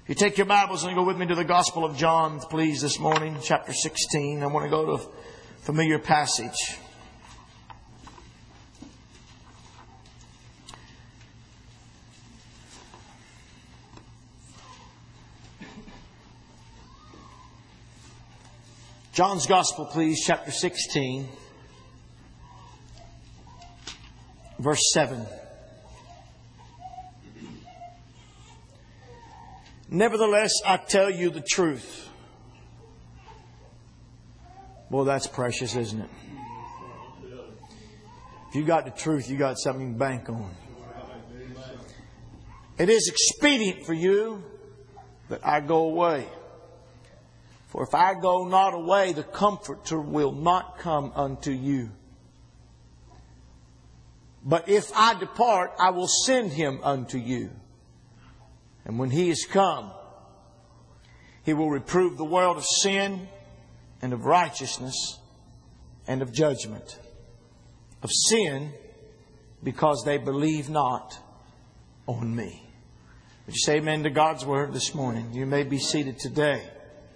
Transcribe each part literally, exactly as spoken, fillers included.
You take your Bibles and go with me to the Gospel of John, please, this morning, chapter sixteen. I want to go to a familiar passage. John's Gospel, please, chapter sixteen, verse seven. Nevertheless, I tell you the truth. Boy, that's precious, isn't it? If you got the truth, you got something to bank on. It is expedient for you that I go away. For if I go not away, the Comforter will not come unto you. But if I depart, I will send Him unto you. And when He is come, He will reprove the world of sin and of righteousness and of judgment. Of sin, because they believe not on Me. Would you say amen to God's Word this morning? You may be seated today.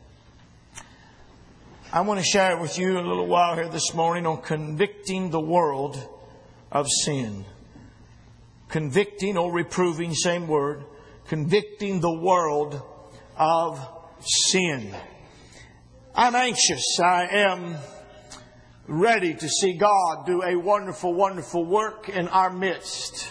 I want to share with you a little while here this morning on convicting the world of sin. Convicting or reproving, same word. Convicting the world of sin. I'm anxious. I am ready to see God do a wonderful, wonderful work in our midst.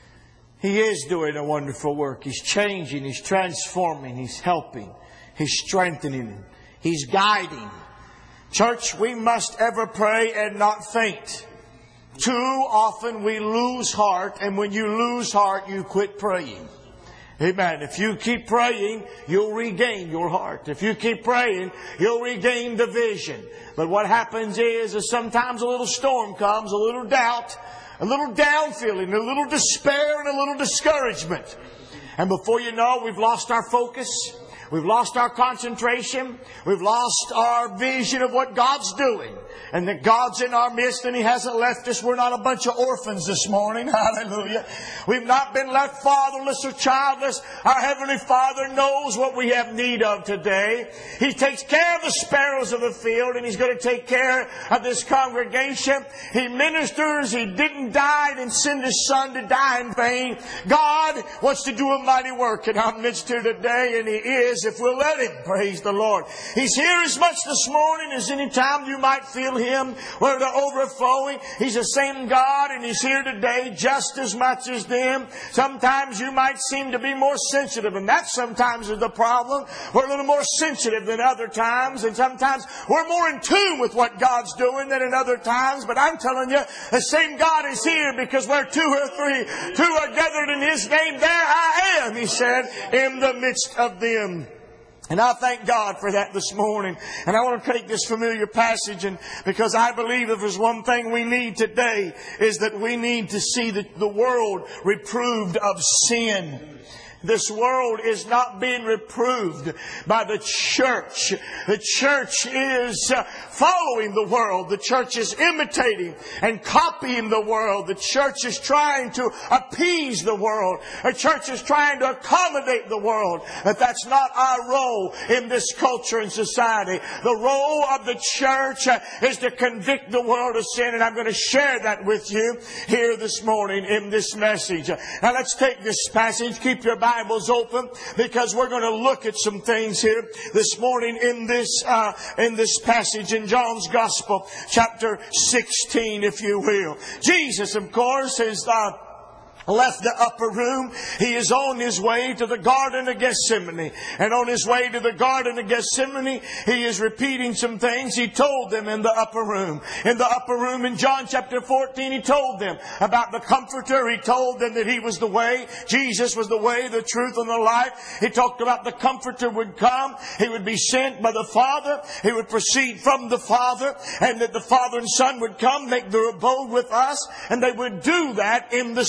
He is doing a wonderful work. He's changing. He's transforming. He's helping. He's strengthening. He's guiding. Church, we must ever pray and not faint. Too often we lose heart, and when you lose heart, you quit praying. Amen. If you keep praying, you'll regain your heart. If you keep praying, you'll regain the vision. But what happens is, is sometimes a little storm comes, a little doubt, a little down feeling, a little despair, and a little discouragement. And before you know, we've lost our focus. We've lost our concentration. We've lost our vision of what God's doing. And that God's in our midst and He hasn't left us. We're not a bunch of orphans this morning. Hallelujah. We've not been left fatherless or childless. Our Heavenly Father knows what we have need of today. He takes care of the sparrows of the field, and He's going to take care of this congregation. He ministers. He didn't die and send His Son to die in vain. God wants to do a mighty work in our midst here today, and He is if we'll let Him. Praise the Lord. He's here as much this morning as any time you might feel Him where the overflowing. He's the same God, and He's here today just as much as them. Sometimes you might seem to be more sensitive, and that sometimes is the problem. We're a little more sensitive than other times, and sometimes we're more in tune with what God's doing than in other times. But I'm telling you, the same God is here, because where two or three, two are gathered in His name, there I am, He said, in the midst of them. And I thank God for that this morning. And I want to take this familiar passage, and because I believe if there's one thing we need today, is that we need to see the, the world reproved of sin. This world is not being reproved by the church. The church is following the world. The church is imitating and copying the world. The church is trying to appease the world. The church is trying to accommodate the world. But that's not our role in this culture and society. The role of the church is to convict the world of sin. And I'm going to share that with you here this morning in this message. Now let's take this passage. Keep your Bibles open, because we're going to look at some things here this morning in this uh, in this passage in John's Gospel, chapter sixteen, if you will. Jesus, of course, is uh, left the upper room. He is on His way to the Garden of Gethsemane. And on His way to the Garden of Gethsemane, He is repeating some things He told them in the upper room. In the upper room in John chapter fourteen, He told them about the Comforter. He told them that He was the way. Jesus was the way, the truth, and the life. He talked about the Comforter would come. He would be sent by the Father. He would proceed from the Father. And that the Father and Son would come, make their abode with us. And they would do that in the Spirit.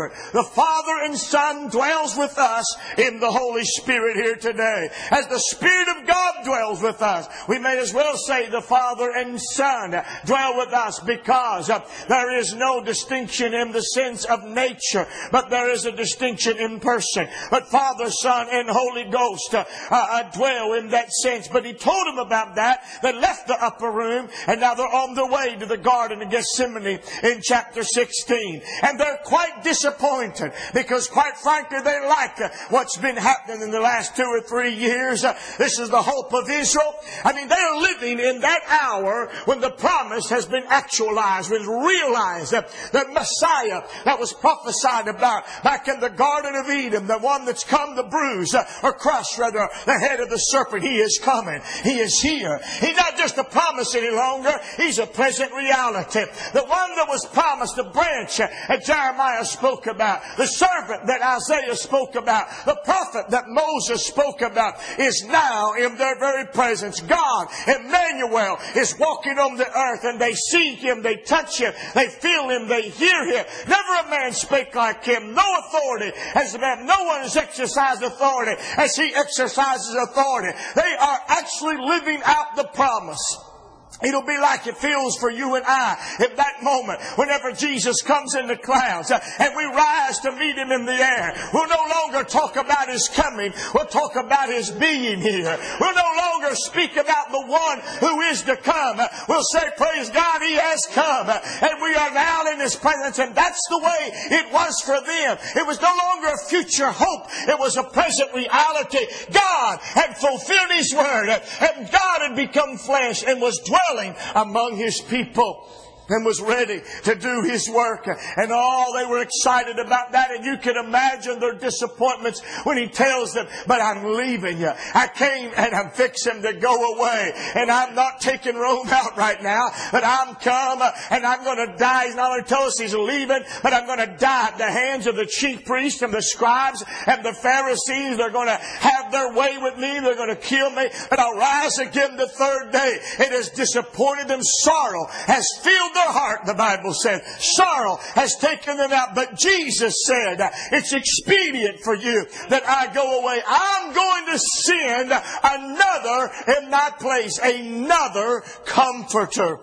Spirit. The Father and Son dwells with us in the Holy Spirit here today. As the Spirit of God dwells with us, we may as well say the Father and Son dwell with us, because uh, there is no distinction in the sense of nature, but there is a distinction in person. But Father, Son, and Holy Ghost uh, uh, dwell in that sense. But He told them about that. They left the upper room, and now they're on their way to the Garden of Gethsemane in chapter sixteen. And they're quite disappointed, because quite frankly, they like uh, what's been happening in the last two or three years. Uh, this is the hope of Israel. I mean, they are living in that hour when the promise has been actualized, when realized that the Messiah that was prophesied about back in the Garden of Eden, the one that's come to bruise, uh, or crush rather, the head of the serpent, He is coming. He is here. He's not just a promise any longer. He's a present reality. The one that was promised, the branch that Jeremiah spoke about, the servant that Isaiah spoke about, the prophet that Moses spoke about, is now in their very presence. God, Emmanuel, is walking on the earth, and they see Him, they touch Him, they feel Him, they hear Him. Never a man spake like Him. No authority as a man. No one has exercised authority as He exercises authority. They are actually living out the promise. It'll be like it feels for you and I at that moment whenever Jesus comes in the clouds uh, and we rise to meet Him in the air. We'll no longer talk about His coming. We'll talk about His being here. We'll no longer speak about the one who is to come. Uh, we'll say, praise God, He has come. Uh, and we are now in His presence. And that's the way it was for them. It was no longer a future hope. It was a present reality. God had fulfilled His word. Uh, and God had become flesh and was dwelling among His people, and was ready to do His work. And all they were excited about that. And you can imagine their disappointments when He tells them, but I'm leaving you. I came and I'm fixing to go away. And I'm not taking Rome out right now, but I'm come and I'm going to die. He's not only told us He's leaving, but I'm going to die at the hands of the chief priests and the scribes and the Pharisees. They're going to have their way with me. They're going to kill me, but I'll rise again the third day. It has disappointed them. Sorrow has filled their heart, the Bible said. Sorrow has taken them out. But Jesus said, it's expedient for you that I go away. I'm going to send another in my place, another Comforter.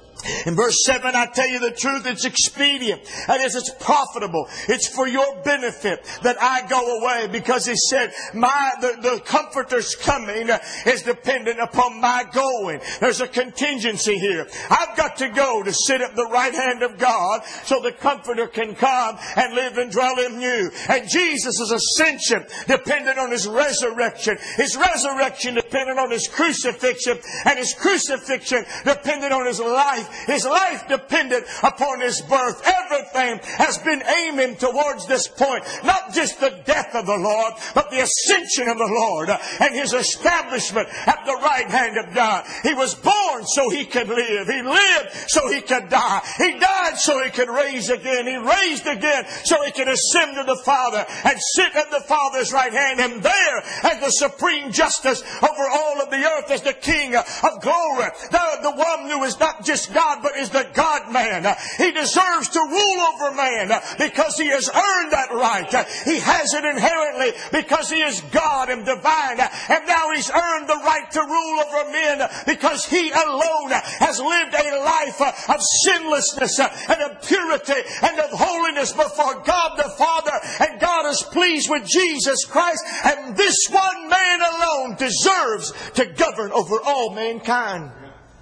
In verse seven, I tell you the truth, it's expedient. That is, it's profitable. It's for your benefit that I go away, because He said, my, the, the Comforter's coming is dependent upon my going. There's a contingency here. I've got to go to sit at the right hand of God so the Comforter can come and live and dwell in you. And Jesus' ascension dependent on His resurrection. His resurrection dependent on His crucifixion. And His crucifixion dependent on His life. His life depended upon His birth. Everything has been aiming towards this point. Not just the death of the Lord, but the ascension of the Lord and His establishment at the right hand of God. He was born so He could live. He lived so He could die. He died so He could raise again. He raised again so He could ascend to the Father and sit at the Father's right hand. And there, as the supreme justice over all of the earth, as the King of glory, the, the one who is not just God, God, but is the God-man. He deserves to rule over man because He has earned that right. He has it inherently because He is God and divine. And now He's earned the right to rule over men because He alone has lived a life of sinlessness and of purity and of holiness before God the Father. And God is pleased with Jesus Christ. And this one man alone deserves to govern over all mankind.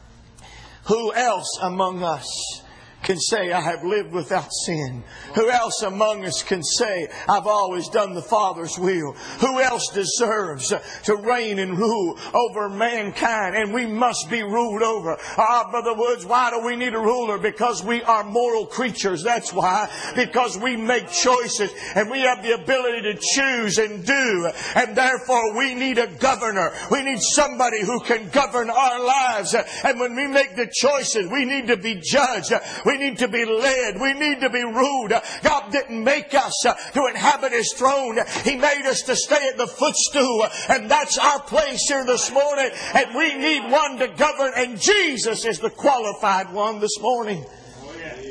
Who else among us can say, I have lived without sin? Who else among us can say, I've always done the Father's will? Who else deserves to reign and rule over mankind? And we must be ruled over. Ah, Brother Woods, why do we need a ruler? Because we are moral creatures. That's why. Because we make choices and we have the ability to choose and do. And therefore we need a governor. We need somebody who can govern our lives. And when we make the choices, we need to be judged. We need to be led. We need to be ruled. God didn't make us to inhabit His throne. He made us to stay at the footstool. And that's our place here this morning. And we need one to govern. And Jesus is the qualified one this morning.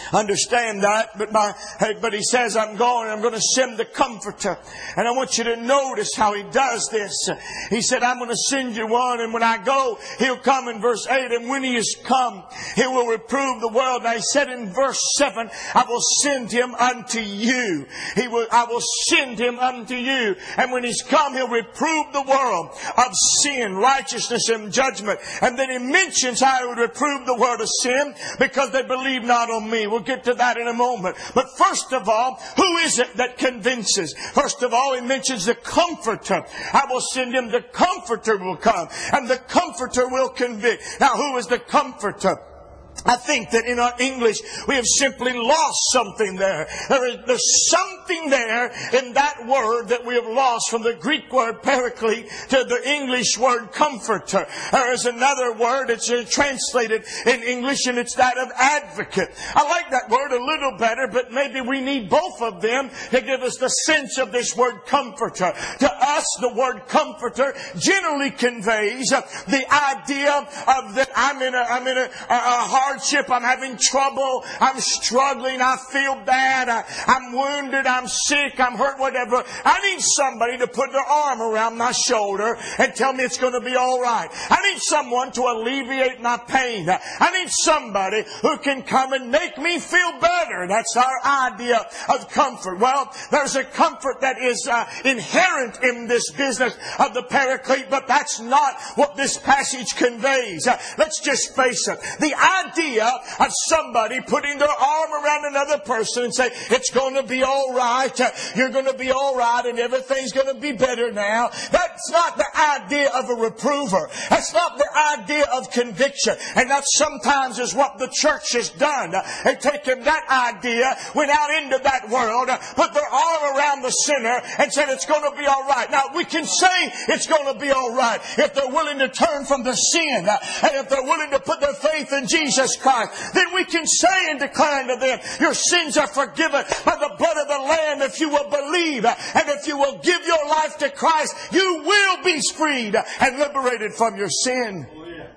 Understand that. But my, but He says, I'm going and I'm going to send the Comforter. And I want you to notice how He does this. He said, I'm going to send you one, and when I go, He'll come in verse eight, and when He is come, He will reprove the world. And He said in verse seven, I will send Him unto you. He will, I will send Him unto you. And when He's come, He'll reprove the world of sin, righteousness, and judgment. And then He mentions how He would reprove the world of sin, because they believe not on Me. We'll get to that in a moment. But first of all, who is it that convinces? First of all, He mentions the Comforter. I will send Him, the Comforter will come, and the Comforter will convict. Now, who is the Comforter? I think that in our English, we have simply lost something there. There is, there's something there in that word that we have lost from the Greek word paraclete to the English word comforter. There is another word that's translated in English, and it's that of advocate. I like that word a little better, but maybe we need both of them to give us the sense of this word comforter. To us, the word comforter generally conveys the idea of that I'm in a, I'm in a, a, a hard hardship, I'm having trouble, I'm struggling, I feel bad, I, I'm wounded, I'm sick, I'm hurt, whatever. I need somebody to put their arm around my shoulder and tell me it's going to be all right. I need someone to alleviate my pain. I need somebody who can come and make me feel better. That's our idea of comfort. Well, there's a comfort that is uh, inherent in this business of the paraclete, but that's not what this passage conveys. Uh, let's just face it. The idea of somebody putting their arm around another person and say, it's going to be all right, you're going to be all right, and everything's going to be better now. That's not the idea of a reprover. That's not the idea of conviction. And that sometimes is what the church has done. They've taken that idea, went out into that world, put their arm around the sinner and said it's going to be all right. Now, we can say it's going to be all right if they're willing to turn from their sin, and if they're willing to put their faith in Jesus Christ. Then we can say and declare to them, your sins are forgiven by the blood of the Lamb if you will believe. And if you will give your life to Christ, you will be freed and liberated from your sin. Oh, yeah.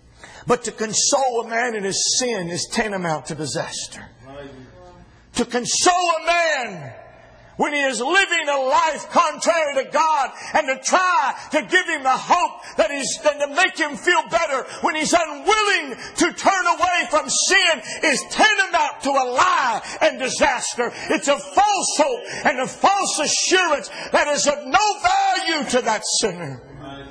But to console a man in his sin is tantamount to disaster. Right. To console a man when he is living a life contrary to God, and to try to give him the hope that he's, and to make him feel better when he's unwilling to turn away from sin, is tantamount to a lie and disaster. It's a false hope and a false assurance that is of no value to that sinner.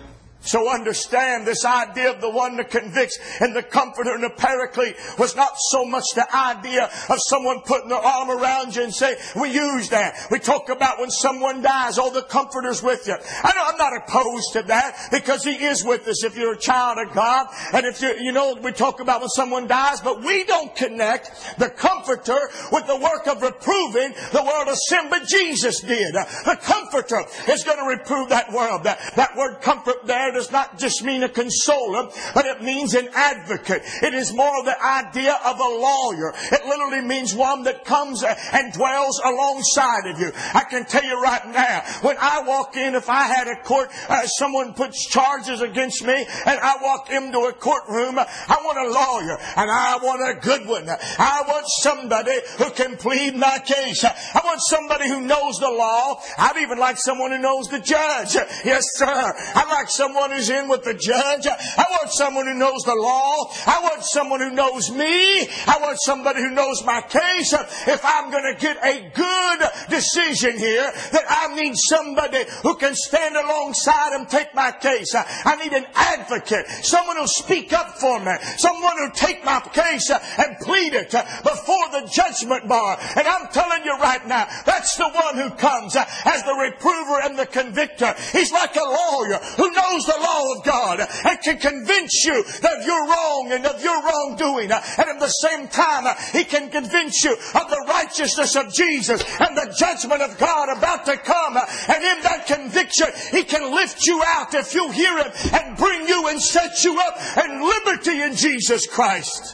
So understand, this idea of the one that convicts and the comforter and the paraclete was not so much the idea of someone putting their arm around you and saying, we use that. We talk about when someone dies, oh, the comforter's with you. I know I'm not opposed to that, because He is with us if you're a child of God. And if you you know, we talk about when someone dies, but we don't connect the comforter with the work of reproving the world of sin, but Jesus did. The comforter is going to reprove that world. That, that word comfort there does not just mean a consoler, but it means an advocate. It is more of the idea of a lawyer. It literally means one that comes and dwells alongside of you. I can tell you right now, when I walk in, if I had a court, uh, someone puts charges against me, and I walk into a courtroom, I want a lawyer, and I want a good one. I want somebody who can plead my case. I want somebody who knows the law. I'd even like someone who knows the judge. Yes, sir. I'd like someone who's in with the judge. I want someone who knows the law. I want someone who knows me. I want somebody who knows my case. If I'm going to get a good decision here, that I need somebody who can stand alongside and take my case. I need an advocate. Someone who'll speak up for me. Someone who'll take my case and plead it before the judgment bar. And I'm telling you right now, that's the one who comes as the reprover and the convictor. He's like a lawyer who knows the law of God and can convince you that you're wrong and of your wrongdoing. And at the same time, He can convince you of the righteousness of Jesus and the judgment of God about to come. And in that conviction, He can lift you out if you hear Him and bring you and set you up in liberty in Jesus Christ.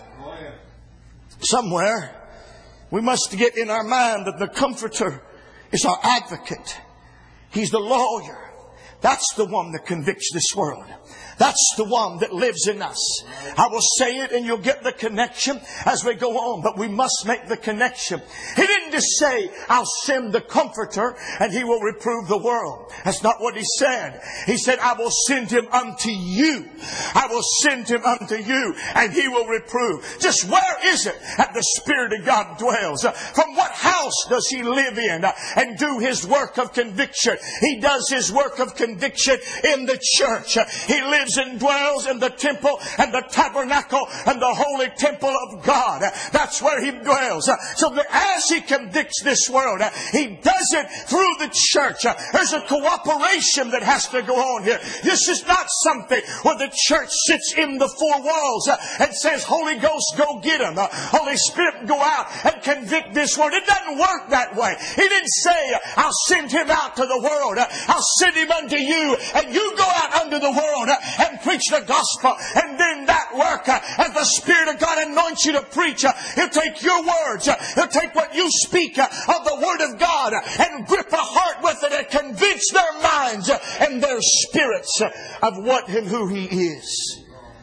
Somewhere, we must get in our mind that the Comforter is our advocate. He's the lawyer. That's the one that convicts this world. That's the one that lives in us. I will say it and you'll get the connection as we go on. But we must make the connection. He didn't just say, I'll send the Comforter and He will reprove the world. That's not what He said. He said, I will send Him unto you. I will send Him unto you and He will reprove. Just where is it that the Spirit of God dwells? From what house does He live in and do His work of conviction? He does His work of conviction in the church. He lives and dwells in the temple and the tabernacle and the holy temple of God. That's where He dwells. So that as He convicts this world, He does it through the church. There's a cooperation that has to go on here. This is not something where the church sits in the four walls and says, Holy Ghost, go get Him. Holy Spirit, go out and convict this world. It doesn't work that way. He didn't say, I'll send Him out to the world. I'll send Him unto you and you go out unto the world and preach the gospel. And then that work, uh, as the Spirit of God anoints you to preach, uh, He'll take your words, uh, He'll take what you speak uh, of the Word of God uh, and grip a heart with it and convince their minds uh, and their spirits uh, of what and who He is.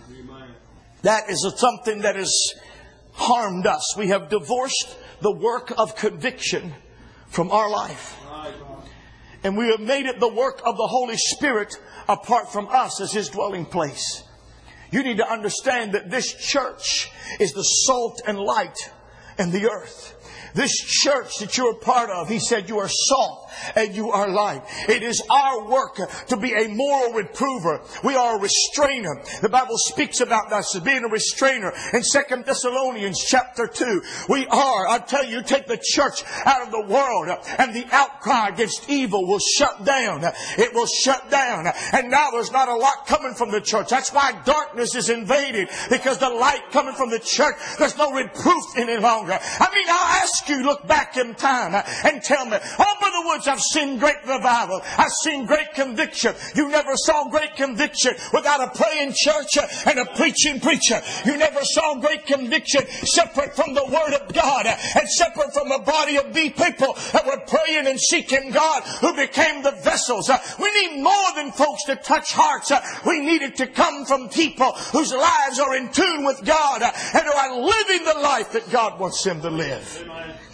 That is something that has harmed us. We have divorced the work of conviction from our life. And we have made it the work of the Holy Spirit apart from us as His dwelling place. You need to understand that this church is the salt and light in the earth. This church that you're a part of, He said you are salt and you are light. It is our work to be a moral reprover. We are a restrainer. The Bible speaks about us as being a restrainer. In Second Thessalonians chapter two, we are, I tell you, take the church out of the world and the outcry against evil will shut down. It will shut down. And now there's not a lot coming from the church. That's why darkness is invaded, because the light coming from the church, there's no reproof any longer. I mean, I'll ask you, look back in time and tell me, oh, Brother Woods, I've seen great revival. I've seen great conviction. You never saw great conviction without a praying church and a preaching preacher. You never saw great conviction separate from the Word of God and separate from a body of the people that were praying and seeking God, who became the vessels. We need more than folks to touch hearts. We need it to come from people whose lives are in tune with God and are living the life that God wants them to live.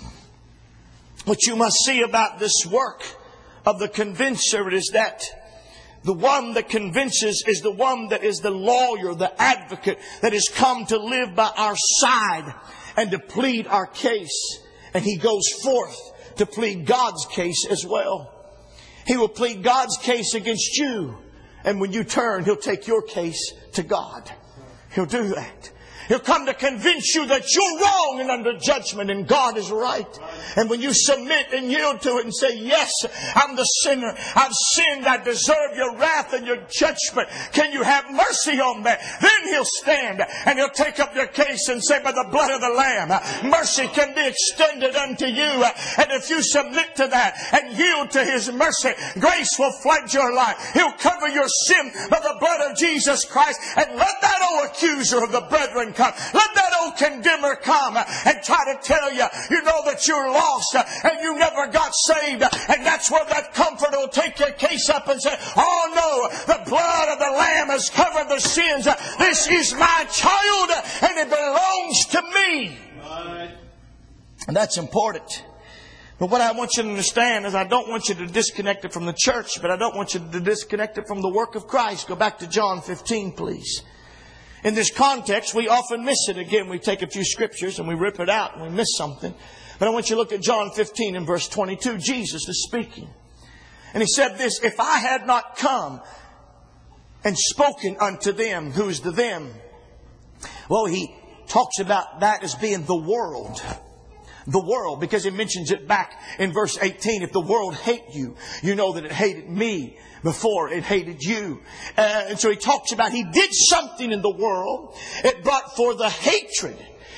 What you must see about this work of the convincer is that the one that convinces is the one that is the lawyer, the advocate that has come to live by our side and to plead our case. And he goes forth to plead God's case as well. He will plead God's case against you. And when you turn, he'll take your case to God. He'll do that. He'll come to convince you that you're wrong and under judgment and God is right. And when you submit and yield to it and say, yes, I'm the sinner. I've sinned. I deserve your wrath and your judgment. Can you have mercy on me? Then he'll stand and he'll take up your case and say, by the blood of the Lamb, mercy can be extended unto you. And if you submit to that and yield to His mercy, grace will flood your life. He'll cover your sin by the blood of Jesus Christ. And let that old accuser of the brethren come. Let that old condemner come and try to tell you, you know, that you're lost and you never got saved. And that's where that comforter will take your case up and say, oh no, the blood of the Lamb has covered the sins. This is my child and it belongs to me. And that's important. But what I want you to understand is I don't want you to disconnect it from the church, but I don't want you to disconnect it from the work of Christ. Go back to John fifteen, please. In this context, we often miss it. Again, we take a few scriptures and we rip it out and we miss something. But I want you to look at John fifteen and verse twenty-two. Jesus is speaking. And He said this, if I had not come and spoken unto them, who's the them? Well, He talks about that as being the world. The world, because He mentions it back in verse eighteen. If the world hate you, you know that it hated me before it hated you. Uh, and so He talks about He did something in the world. It brought forth the hatred.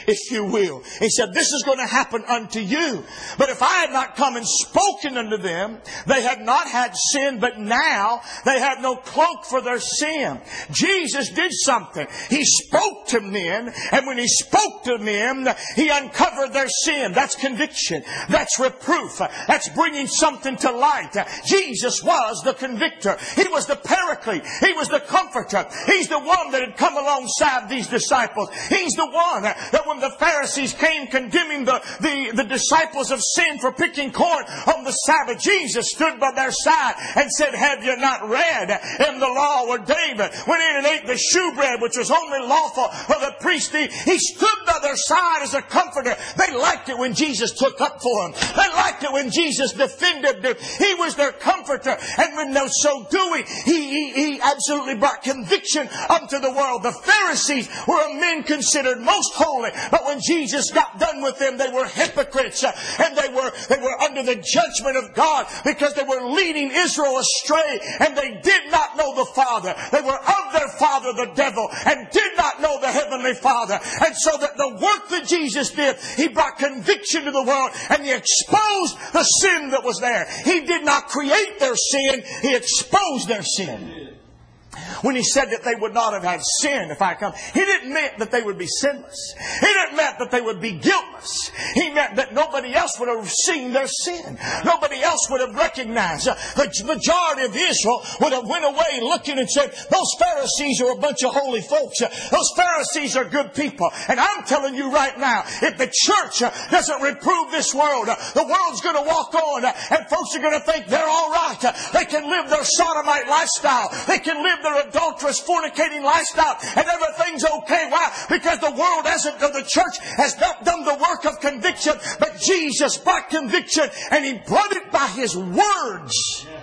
if you will. He said, this is going to happen unto you. But if I had not come and spoken unto them, they had not had sin, but now they have no cloak for their sin. Jesus did something. He spoke to men, and when He spoke to men, He uncovered their sin. That's conviction. That's reproof. That's bringing something to light. Jesus was the convictor. He was the paraclete. He was the comforter. He's the one that had come alongside these disciples. He's the one that when the Pharisees came condemning the, the, the disciples of sin for picking corn on the Sabbath, Jesus stood by their side and said, have you not read in the law where David went in and ate the shewbread, which was only lawful for the priest? He, he stood by their side as a comforter. They liked it when Jesus took up for them. They liked it when Jesus defended them. He was their comforter. And when they're so doing, he, he, he absolutely brought conviction unto the world. The Pharisees were men considered most holy, but when Jesus got done with them, they were hypocrites, uh, and they were they were under the judgment of God because they were leading Israel astray, and they did not know the Father. They were of their father, the devil, and did not know the Heavenly Father. And so that the work that Jesus did, He brought conviction to the world, and He exposed the sin that was there. He did not create their sin, He exposed their sin. When He said that they would not have had sin if I come, He didn't mean that they would be sinless. He didn't mean that they would be guiltless. He meant that nobody else would have seen their sin. Nobody else would have recognized. The majority of Israel would have went away looking and said, those Pharisees are a bunch of holy folks. Those Pharisees are good people. And I'm telling you right now, if the church doesn't reprove this world, the world's going to walk on, and folks are going to think they're all right. They can live their sodomite lifestyle. They can live their adulterous, fornicating lifestyle, and everything's okay. Why? Because the world hasn't, the church has not done the work of conviction, but Jesus brought conviction, and He brought it by His words.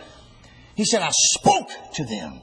He said, I spoke to them.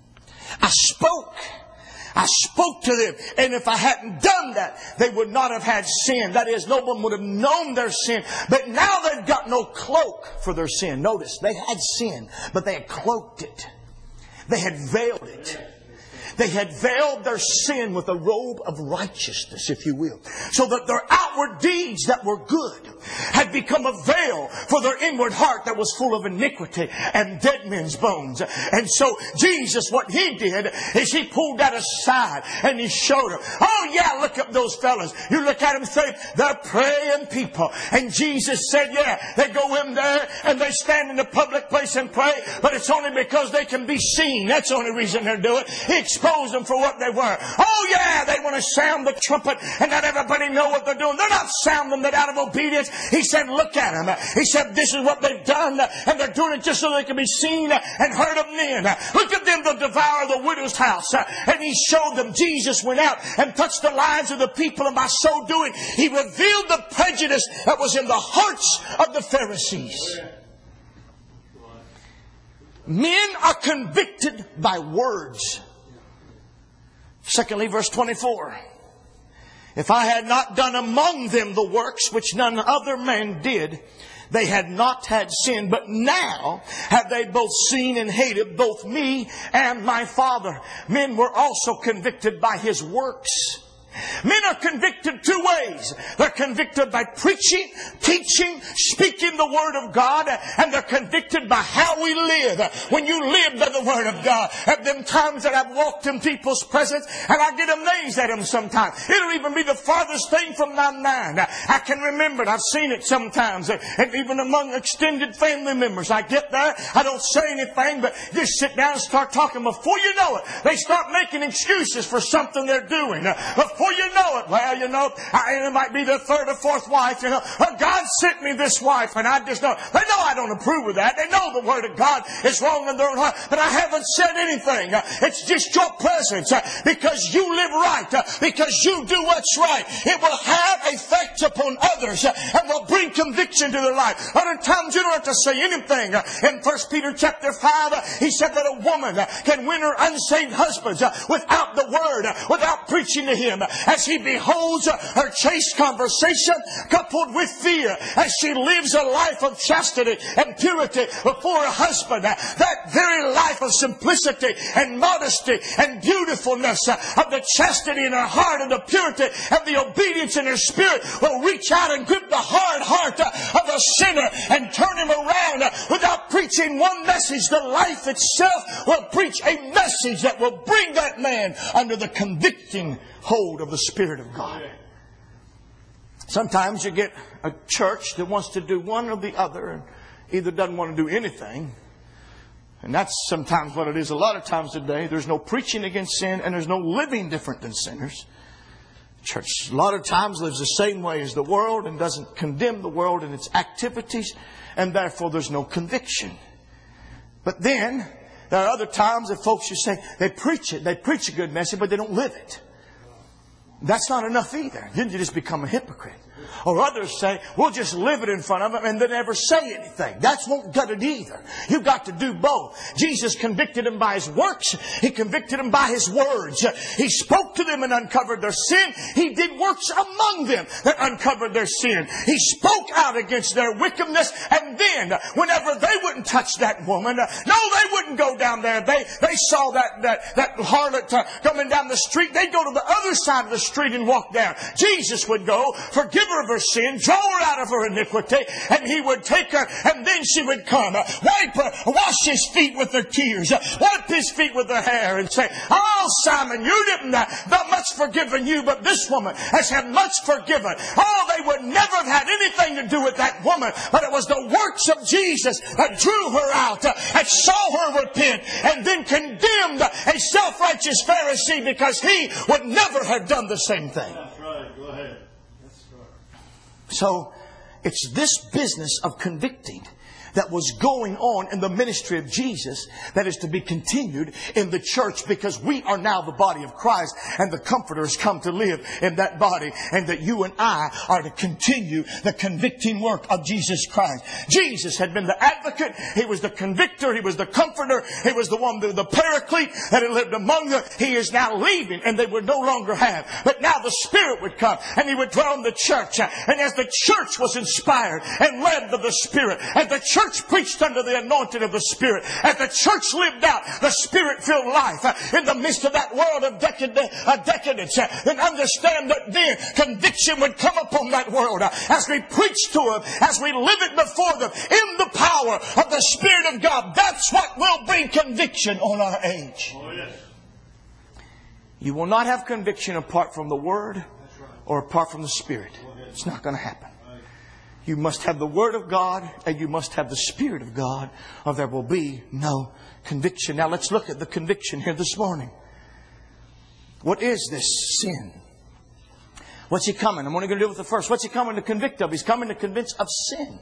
I spoke. I spoke to them. And if I hadn't done that, they would not have had sin. That is, no one would have known their sin. But now they've got no cloak for their sin. Notice, they had sin, but they had cloaked it. They had veiled it. They had veiled their sin with a robe of righteousness, if you will. So that their outward deeds that were good had become a veil for their inward heart that was full of iniquity and dead men's bones. And so Jesus, what He did is He pulled that aside and He showed them. Oh yeah, look at those fellas. You look at them and say, they're praying people. And Jesus said, yeah, they go in there and they stand in the public place and pray, but it's only because they can be seen. That's the only reason they're doing it. He exposed them for what they were. Oh yeah, they want to sound the trumpet and let everybody know what they're doing. They're not sounding that out of obedience. He said, look at them. He said, this is what they've done, and they're doing it just so they can be seen and heard of men. Look at them to devour the widow's house. And He showed them. Jesus went out and touched the lives of the people, and by so doing, He revealed the prejudice that was in the hearts of the Pharisees. Men are convicted by words. Secondly, verse twenty-four. If I had not done among them the works which none other man did, they had not had sin. But now have they both seen and hated both me and my Father. Men were also convicted by His works. Men are convicted two ways. They're convicted by preaching, teaching, speaking the Word of God, and they're convicted by how we live. When you live by the Word of God. At them times that I've walked in people's presence, and I get amazed at them sometimes. It'll even be the farthest thing from my mind. I can remember it. I've seen it sometimes. And even among extended family members. I get there, I don't say anything, but just sit down and start talking. Before you know it, they start making excuses for something they're doing. Before you know it, well, you know, I, it might be their third or fourth wife, you know. Well, God sent me this wife, and I just know. They know I don't approve of that. They know the Word of God is wrong in their own heart, but I haven't said anything. It's just your presence. Because you live right, because you do what's right, it will have effect upon others and will bring conviction to their life. Other times you don't have to say anything. In First Peter chapter five, he said that a woman can win her unsaved husbands without the Word, without preaching to him. as he beholds her chaste conversation coupled with fear, as she lives a life of chastity and purity before her husband. That very life of simplicity and modesty and beautifulness of the chastity in her heart and the purity and the obedience in her spirit will reach out and grip the hard heart of a sinner and turn him around. Without preaching one message, the life itself will preach a message that will bring that man under the convicting hold of the Spirit of God. Sometimes you get a church that wants to do one or the other and either doesn't want to do anything. And that's sometimes what it is a lot of times today. There's no preaching against sin and there's no living different than sinners. Church a lot of times lives the same way as the world and doesn't condemn the world in its activities, and therefore there's no conviction. But then there are other times that folks just say they preach it, they preach a good message, but they don't live it. That's not enough either. Then you just become a hypocrite. Or others say, we'll just live it in front of them and then never say anything. That's won't gut it either. You've got to do both. Jesus convicted them by His works. He convicted them by His words. He spoke to them and uncovered their sin. He did works among them that uncovered their sin. He spoke out against their wickedness. And then, whenever they wouldn't touch that woman, no, they wouldn't go down there. They, they saw that, that, that harlot uh, coming down the street. They'd go to the other side of the street and walk down. Jesus would go, forgive her of her sin, draw her out of her iniquity, and He would take her, and then she would come, wipe her, wash His feet with her tears, wipe His feet with her hair, and say, oh, Simon, you didn't have much forgiven you, but this woman has had much forgiven. Oh, they would never have had anything to do with that woman, but it was the works of Jesus that drew her out, and saw her repent, and then condemned a self-righteous Pharisee because he would never have done the same thing. That's right. Go ahead. So, it's this business of convicting that was going on in the ministry of Jesus that is to be continued in the church, because we are now the body of Christ and the Comforter has come to live in that body, and that you and I are to continue the convicting work of Jesus Christ. Jesus had been the advocate. He was the convictor. He was the comforter. He was the one, the, the paraclete that had lived among them. He is now leaving and they would no longer have. But now the Spirit would come and He would dwell in the church. And as the church was inspired and led of the Spirit, as the church preached under the anointing of the Spirit, as the church lived out the Spirit-filled life uh, in the midst of that world of decad- uh, decadence, uh, then understand that then conviction would come upon that world uh, as we preach to them, as we live it before them in the power of the Spirit of God. That's what will bring conviction on our age. Oh, yes. You will not have conviction apart from the Word or apart from the Spirit. It's not going to happen. You must have the Word of God and you must have the Spirit of God, or there will be no conviction. Now let's look at the conviction here this morning. What is this sin? What's He coming? I'm only going to deal with the first. What's He coming to convict of? He's coming to convince of sin.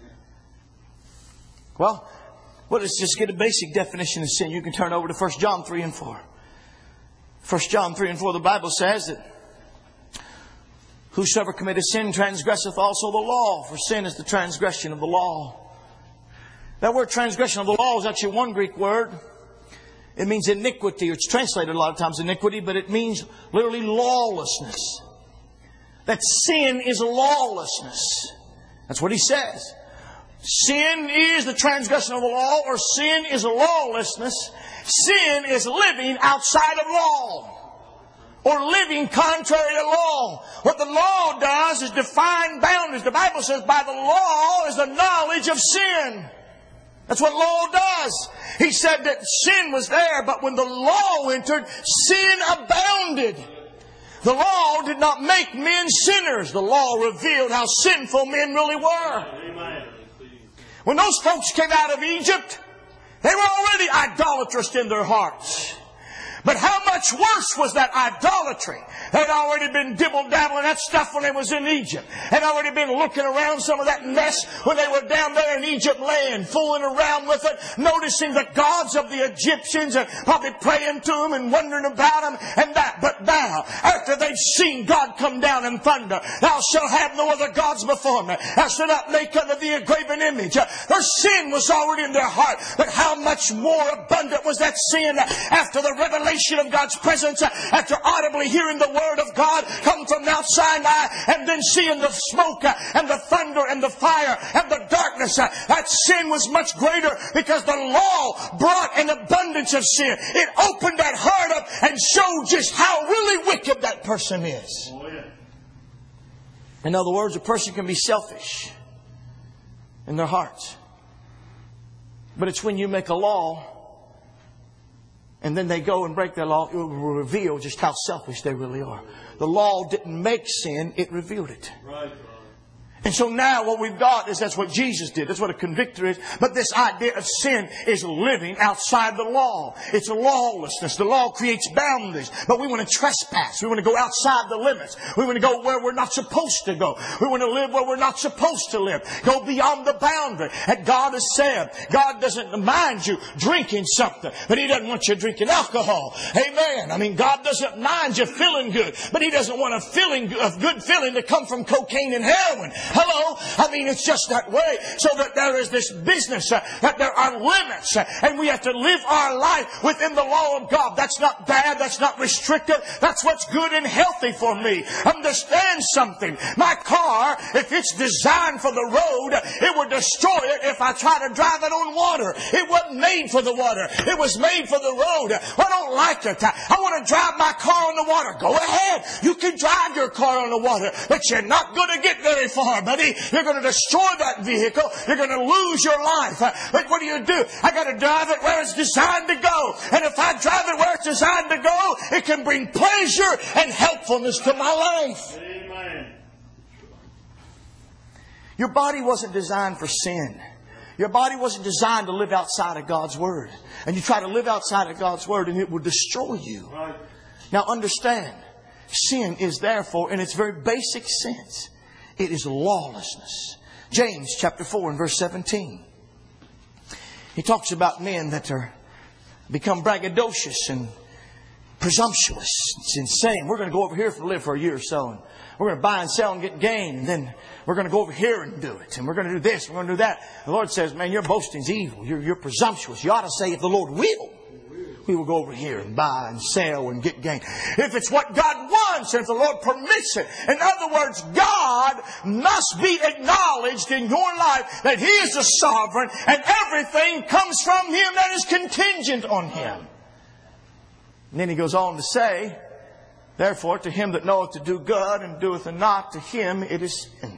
Well, well, let's just get a basic definition of sin. You can turn over to First John three and four. First John three and four, the Bible says that whosoever committeth sin transgresseth also the law, for sin is the transgression of the law. That word transgression of the law is actually one Greek word. It means iniquity. It's translated a lot of times iniquity, but it means literally lawlessness. That sin is lawlessness. That's what he says. Sin is the transgression of the law, or sin is lawlessness. Sin is living outside of law, or living contrary to law. What the law does is define boundaries. The Bible says by the law is the knowledge of sin. That's what law does. He said that sin was there, but when the law entered, sin abounded. The law did not make men sinners. The law revealed how sinful men really were. Amen. When those folks came out of Egypt, they were already idolatrous in their hearts. But how much worse was that idolatry? They'd already been dibble-dabbling that stuff when they was in Egypt. They'd already been looking around some of that mess when they were down there in Egypt land, fooling around with it, noticing the gods of the Egyptians and probably praying to them and wondering about them and that. But now, after they've seen God come down in thunder, thou shalt have no other gods before me. Thou shalt not make unto thee a graven image. Their sin was already in their heart. But how much more abundant was that sin after the revelation of God's God's presence, after audibly hearing the Word of God come from Mount Sinai and then seeing the smoke and the thunder and the fire and the darkness, that sin was much greater because the law brought an abundance of sin. It opened that heart up and showed just how really wicked that person is. In other words, a person can be selfish in their hearts. But it's when you make a law and then they go and break that law, it will reveal just how selfish they really are. The law didn't make sin, it revealed it. Right. And so now what we've got is that's what Jesus did. That's what a convictor is. But this idea of sin is living outside the law. It's lawlessness. The law creates boundaries. But we want to trespass. We want to go outside the limits. We want to go where we're not supposed to go. We want to live where we're not supposed to live. Go beyond the boundary. And God has said, God doesn't mind you drinking something, but He doesn't want you drinking alcohol. Amen. I mean, God doesn't mind you feeling good, but He doesn't want a feeling, a good feeling to come from cocaine and heroin. Hello? I mean, it's just that way. So that there is this business, uh, that there are limits, uh, and we have to live our life within the law of God. That's not bad. That's not restrictive. That's what's good and healthy for me. Understand something. My car, if it's designed for the road, it will destroy it if I try to drive it on water. It wasn't made for the water. It was made for the road. I don't like it. I want to drive my car on the water. Go ahead. You can drive your car on the water, but you're not going to get very far, buddy. You're going to destroy that vehicle. You're going to lose your life. But what do you do? I got to drive it where it's designed to go. And if I drive it where it's designed to go, it can bring pleasure and helpfulness to my life. Amen. Your body wasn't designed for sin. Your body wasn't designed to live outside of God's Word. And you try to live outside of God's Word and it will destroy you. Right. Now understand, sin is therefore, in its very basic sense, it is lawlessness. James chapter four and verse seventeen. He talks about men that are become braggadocious and presumptuous. It's insane. We're going to go over here and live for a year or so. And we're going to buy and sell and get gain. And then we're going to go over here and do it. And we're going to do this. We're going to do that. The Lord says, man, your boasting's evil. You're, you're presumptuous. You ought to say, if the Lord will, we will go over here and buy and sell and get gain. If it's what God wants and if the Lord permits it. In other words, God must be acknowledged in your life that He is the sovereign and everything comes from Him that is contingent on Him. And then He goes on to say, therefore, to him that knoweth to do good and doeth it not, to him it is sin.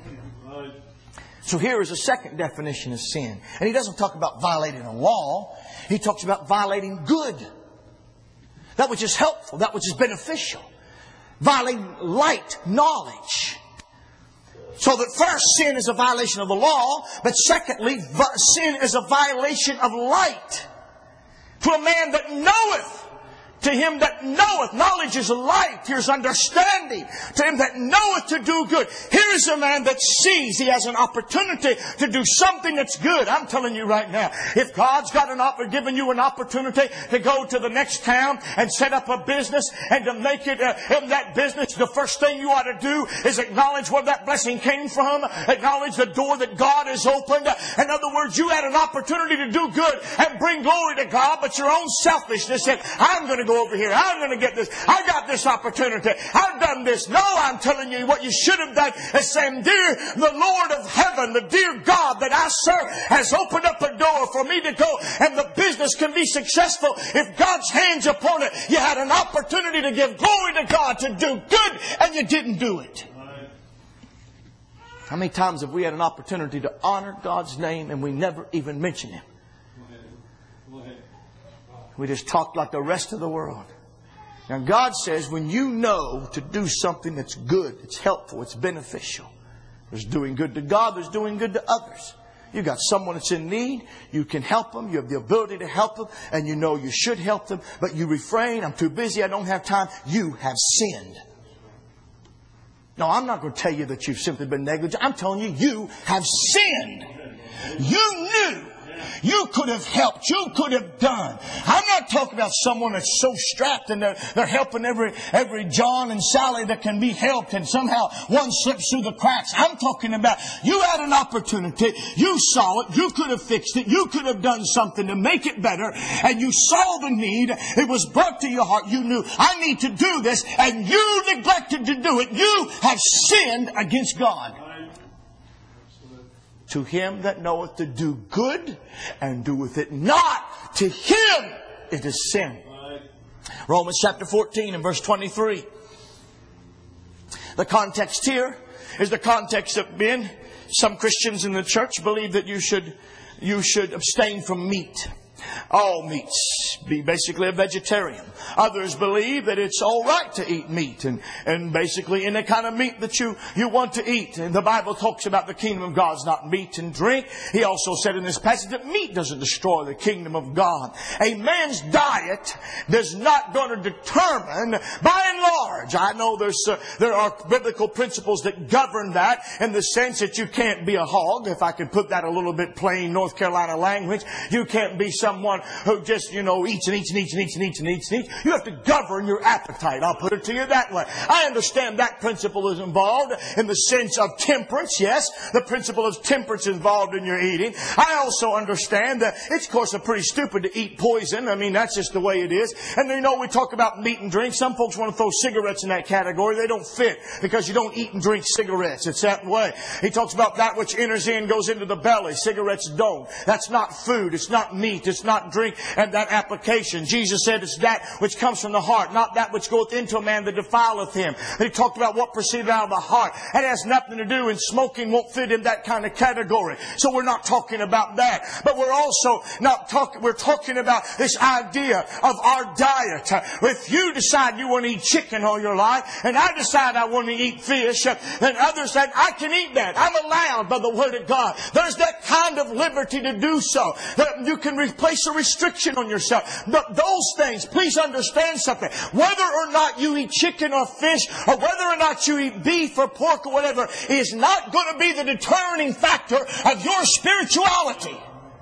So here is a second definition of sin. And He doesn't talk about violating a law. He talks about violating good. That which is helpful. That which is beneficial. Violating light, knowledge. So that first, sin is a violation of the law. But secondly, sin is a violation of light. To a man that knoweth. To him that knoweth. Knowledge is light. Here's understanding. To him that knoweth to do good. Here's a man that sees he has an opportunity to do something that's good. I'm telling you right now. If God's got an op- given you an opportunity to go to the next town and set up a business and to make it uh, in that business, the first thing you ought to do is acknowledge where that blessing came from. Acknowledge the door that God has opened. In other words, you had an opportunity to do good and bring glory to God, but your own selfishness said, I'm going to go over here. I'm going to get this. I got this opportunity. I've done this. No, I'm telling you what you should have done is saying, dear, the Lord of heaven, the dear God that I serve has opened up a door for me to go and the business can be successful. If God's hands upon it, you had an opportunity to give glory to God, to do good, and you didn't do it. How many times have we had an opportunity to honor God's name and we never even mention Him? We just talk like the rest of the world. Now God says when you know to do something that's good, it's helpful, it's beneficial. There's doing good to God, there's doing good to others. You've got someone that's in need, you can help them, you have the ability to help them, and you know you should help them, but you refrain, I'm too busy, I don't have time. You have sinned. No, I'm not going to tell you that you've simply been negligent. I'm telling you, you have sinned. You knew You could have helped. You could have done. I'm not talking about someone that's so strapped and they're, they're helping every, every John and Sally that can be helped and somehow one slips through the cracks. I'm talking about you had an opportunity. You saw it. You could have fixed it. You could have done something to make it better. And you saw the need. It was brought to your heart. You knew, I need to do this. And you neglected to do it. You have sinned against God. To him that knoweth to do good and doeth it not, to him it is sin. Romans chapter fourteen and verse twenty-three. The context here is the context of men. Some Christians in the church believe that you should, you should abstain from meat. All meats. Be basically a vegetarian. Others believe that it's all right to eat meat and, and basically any kind of meat that you, you want to eat. And the Bible talks about the kingdom of God is not meat and drink. He also said in this passage that meat doesn't destroy the kingdom of God. A man's diet is not going to determine, by and large, I know there's uh, there are biblical principles that govern that in the sense that you can't be a hog, if I could put that a little bit plain North Carolina language. You can't be someone who just, you know, eats and eats and eats and eats and eats and eats and eats. You have to govern your appetite. I'll put it to you that way. I understand that principle is involved in the sense of temperance. Yes, the principle of temperance is involved in your eating. I also understand that it's, of course, pretty stupid to eat poison. I mean, that's just the way it is. And you know, we talk about meat and drink. Some folks want to throw cigarettes in that category. They don't fit because you don't eat and drink cigarettes. It's that way. He talks about that which enters in goes into the belly. Cigarettes don't. That's not food. It's not meat. It's not drink. And that application. Jesus said it's that which comes from the heart, not that which goeth into a man that defileth him. And he talked about what proceeded out of the heart. That has nothing to do, and smoking won't fit in that kind of category. So we're not talking about that. But we're also not talking, we're talking about this idea of our diet. If you decide you want to eat chicken all your life, and I decide I want to eat fish, then others say, I can eat that. I'm allowed by the Word of God. There's that kind of liberty to do so. You can replace a restriction on yourself. But those things, please understand something. Whether or not you eat chicken or fish, or whether or not you eat beef or pork or whatever, is not going to be the determining factor of your spirituality.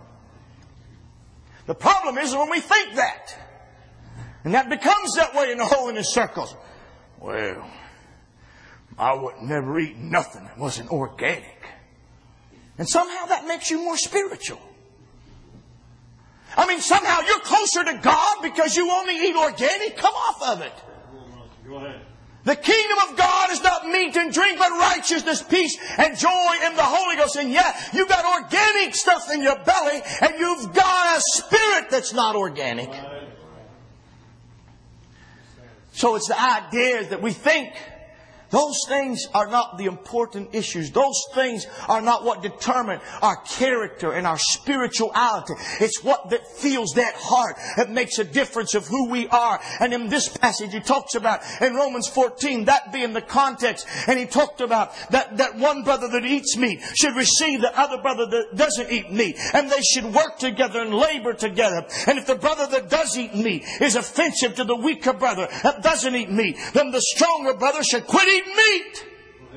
The problem is when we think that. And that becomes that way in the holiness circles. Well, I would never eat nothing that wasn't organic. And somehow that makes you more spiritual. I mean, somehow you're closer to God because you only eat organic. Come off of it. Go ahead. The kingdom of God is not meat and drink, but righteousness, peace, and joy in the Holy Ghost. And yeah, you've got organic stuff in your belly, and you've got a spirit that's not organic. So it's the idea that we think those things are not the important issues. Those things are not what determine our character and our spirituality. It's what that feels that heart that makes a difference of who we are. And in this passage he talks about in Romans fourteen, that being the context. And he talked about that, that one brother that eats meat should receive the other brother that doesn't eat meat. And they should work together and labor together. And if the brother that does eat meat is offensive to the weaker brother that doesn't eat meat, then the stronger brother should quit eating meat.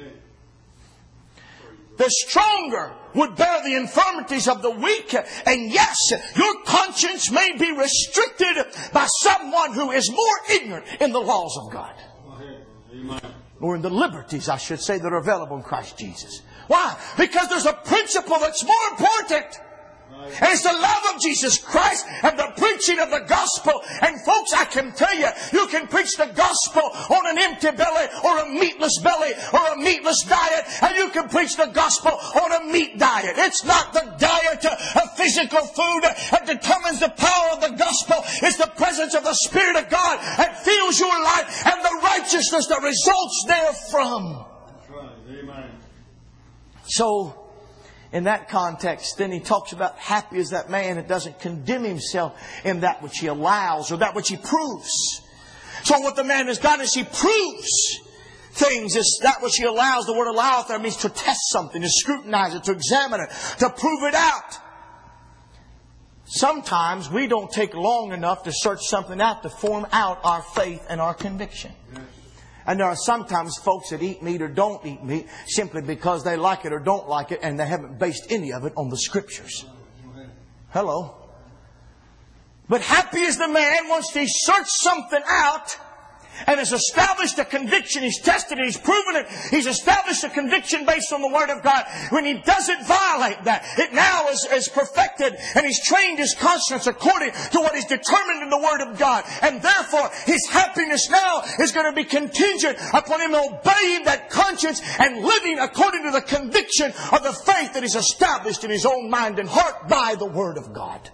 The stronger would bear the infirmities of the weak. And yes, your conscience may be restricted by someone who is more ignorant in the laws of God. Or in the liberties, I should say, that are available in Christ Jesus. Why? Because there's a principle that's more important. And it's the love of Jesus Christ and the preaching of the gospel. And folks, I can tell you, you can preach the gospel on an empty belly or a meatless belly or a meatless diet. And you can preach the gospel on a meat diet. It's not the diet of physical food that determines the power of the gospel. It's the presence of the Spirit of God that fills your life and the righteousness that results therefrom. That's right. Amen. So, in that context, then he talks about happy is that man that doesn't condemn himself in that which he allows or that which he proves. So what the man has done is he proves things. It's that which he allows. The word alloweth there means to test something, to scrutinize it, to examine it, to prove it out. Sometimes we don't take long enough to search something out to form out our faith and our conviction. And there are sometimes folks that eat meat or don't eat meat simply because they like it or don't like it, and they haven't based any of it on the Scriptures. Hello. But happy is the man once he searched something out and has established a conviction. He's tested it. He's proven it. He's established a conviction based on the Word of God. When he doesn't violate that, it now is, is perfected, and he's trained his conscience according to what is determined in the Word of God. And therefore, his happiness now is going to be contingent upon him obeying that conscience and living according to the conviction of the faith that is established in his own mind and heart by the Word of God.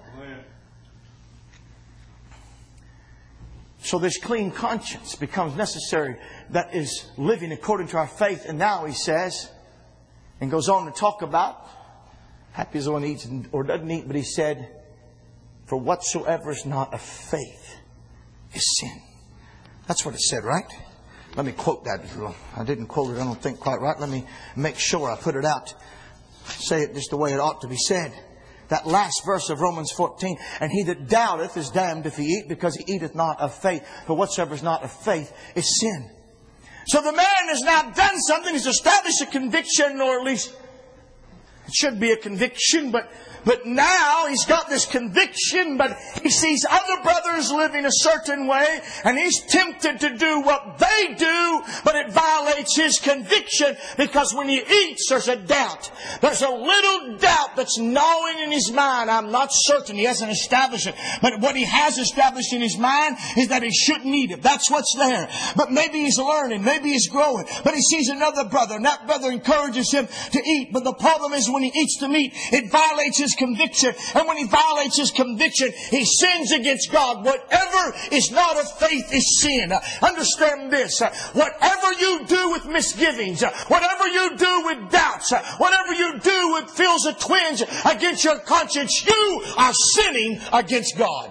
So this clean conscience becomes necessary. That is living according to our faith. And now he says, and goes on to talk about, happy is the one who eats or doesn't eat, but he said, for whatsoever is not of faith is sin. That's what it said, right? Let me quote that. I didn't quote it, I don't think quite right. Let me make sure I put it out. Say it just the way it ought to be said. That last verse of Romans fourteen. And he that doubteth is damned if he eat, because he eateth not of faith. For whatsoever is not of faith is sin. So the man has now done something. He's established a conviction, or at least it should be a conviction, but But now he's got this conviction, but he sees other brothers living a certain way, and he's tempted to do what they do, but it violates his conviction, because when he eats, there's a doubt. There's a little doubt that's gnawing in his mind. I'm not certain. He hasn't established it. But what he has established in his mind is that he shouldn't eat it. That's what's there. But maybe he's learning. Maybe he's growing. But he sees another brother, and that brother encourages him to eat. But the problem is, when he eats the meat, it violates his conviction. And when he violates his conviction, he sins against God. Whatever is not of faith is sin. Uh, understand this. Uh, whatever you do with misgivings, uh, whatever you do with doubts, uh, whatever you do with feels a twinge against your conscience, you are sinning against God.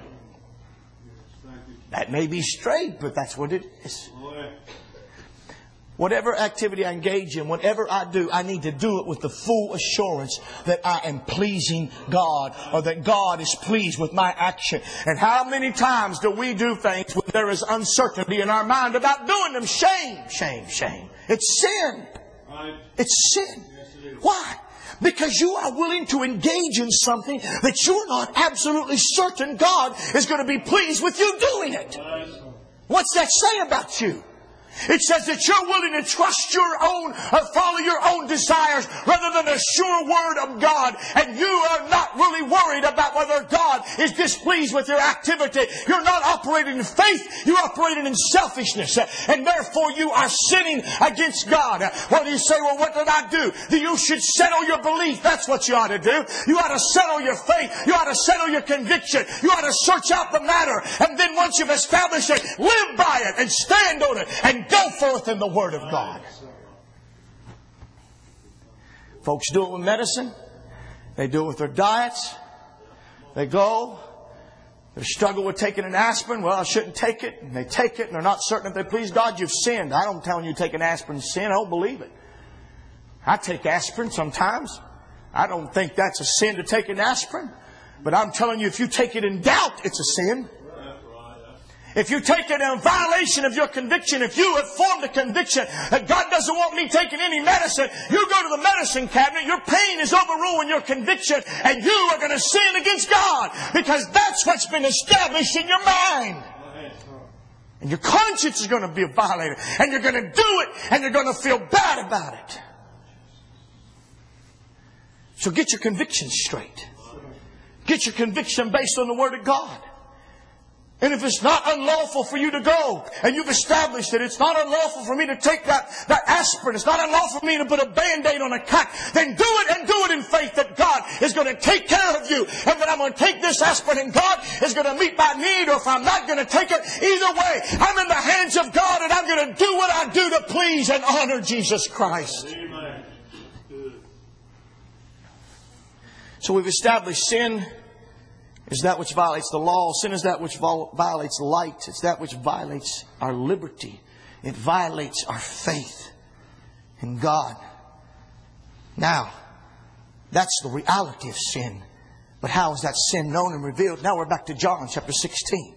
That may be straight, but that's what it is. Whatever activity I engage in, whatever I do, I need to do it with the full assurance that I am pleasing God, or that God is pleased with my action. And how many times do we do things when there is uncertainty in our mind about doing them? Shame, shame, shame. It's sin. It's sin. Why? Because you are willing to engage in something that you're not absolutely certain God is going to be pleased with you doing it. What's that say about you? It says that you're willing to trust your own or follow your own desires rather than the sure word of God. And you are not really worried about whether God is displeased with your activity. You're not operating in faith. You're operating in selfishness. And therefore you are sinning against God. Well, you say, well, what did I do? You should settle your belief. That's what you ought to do. You ought to settle your faith. You ought to settle your conviction. You ought to search out the matter. And then once you've established it, live by it and stand on it and go forth in the Word of God. Folks do it with medicine. They do it with their diets. They go. They struggle with taking an aspirin. Well, I shouldn't take it. And they take it and they're not certain if they please God. You've sinned. I don't tell you take an aspirin is sin. I don't believe it. I take aspirin sometimes. I don't think that's a sin to take an aspirin. But I'm telling you, if you take it in doubt, it's a sin. If you take it in violation of your conviction, if you have formed a conviction that God doesn't want me taking any medicine, you go to the medicine cabinet, your pain is overruling your conviction, and you are going to sin against God, because that's what's been established in your mind. And your conscience is going to be violated, and you're going to do it, and you're going to feel bad about it. So get your conviction straight. Get your conviction based on the Word of God. And if it's not unlawful for you to go, and you've established it, it's not unlawful for me to take that, that aspirin, it's not unlawful for me to put a Band-Aid on a cut, then do it, and do it in faith that God is going to take care of you, and that I'm going to take this aspirin and God is going to meet my need, or if I'm not going to take it, either way, I'm in the hands of God, and I'm going to do what I do to please and honor Jesus Christ. Amen. So we've established sin is that which violates the law. Sin is that which violates light. It's that which violates our liberty. It violates our faith in God. Now, that's the reality of sin. But how is that sin known and revealed? Now we're back to John chapter sixteen.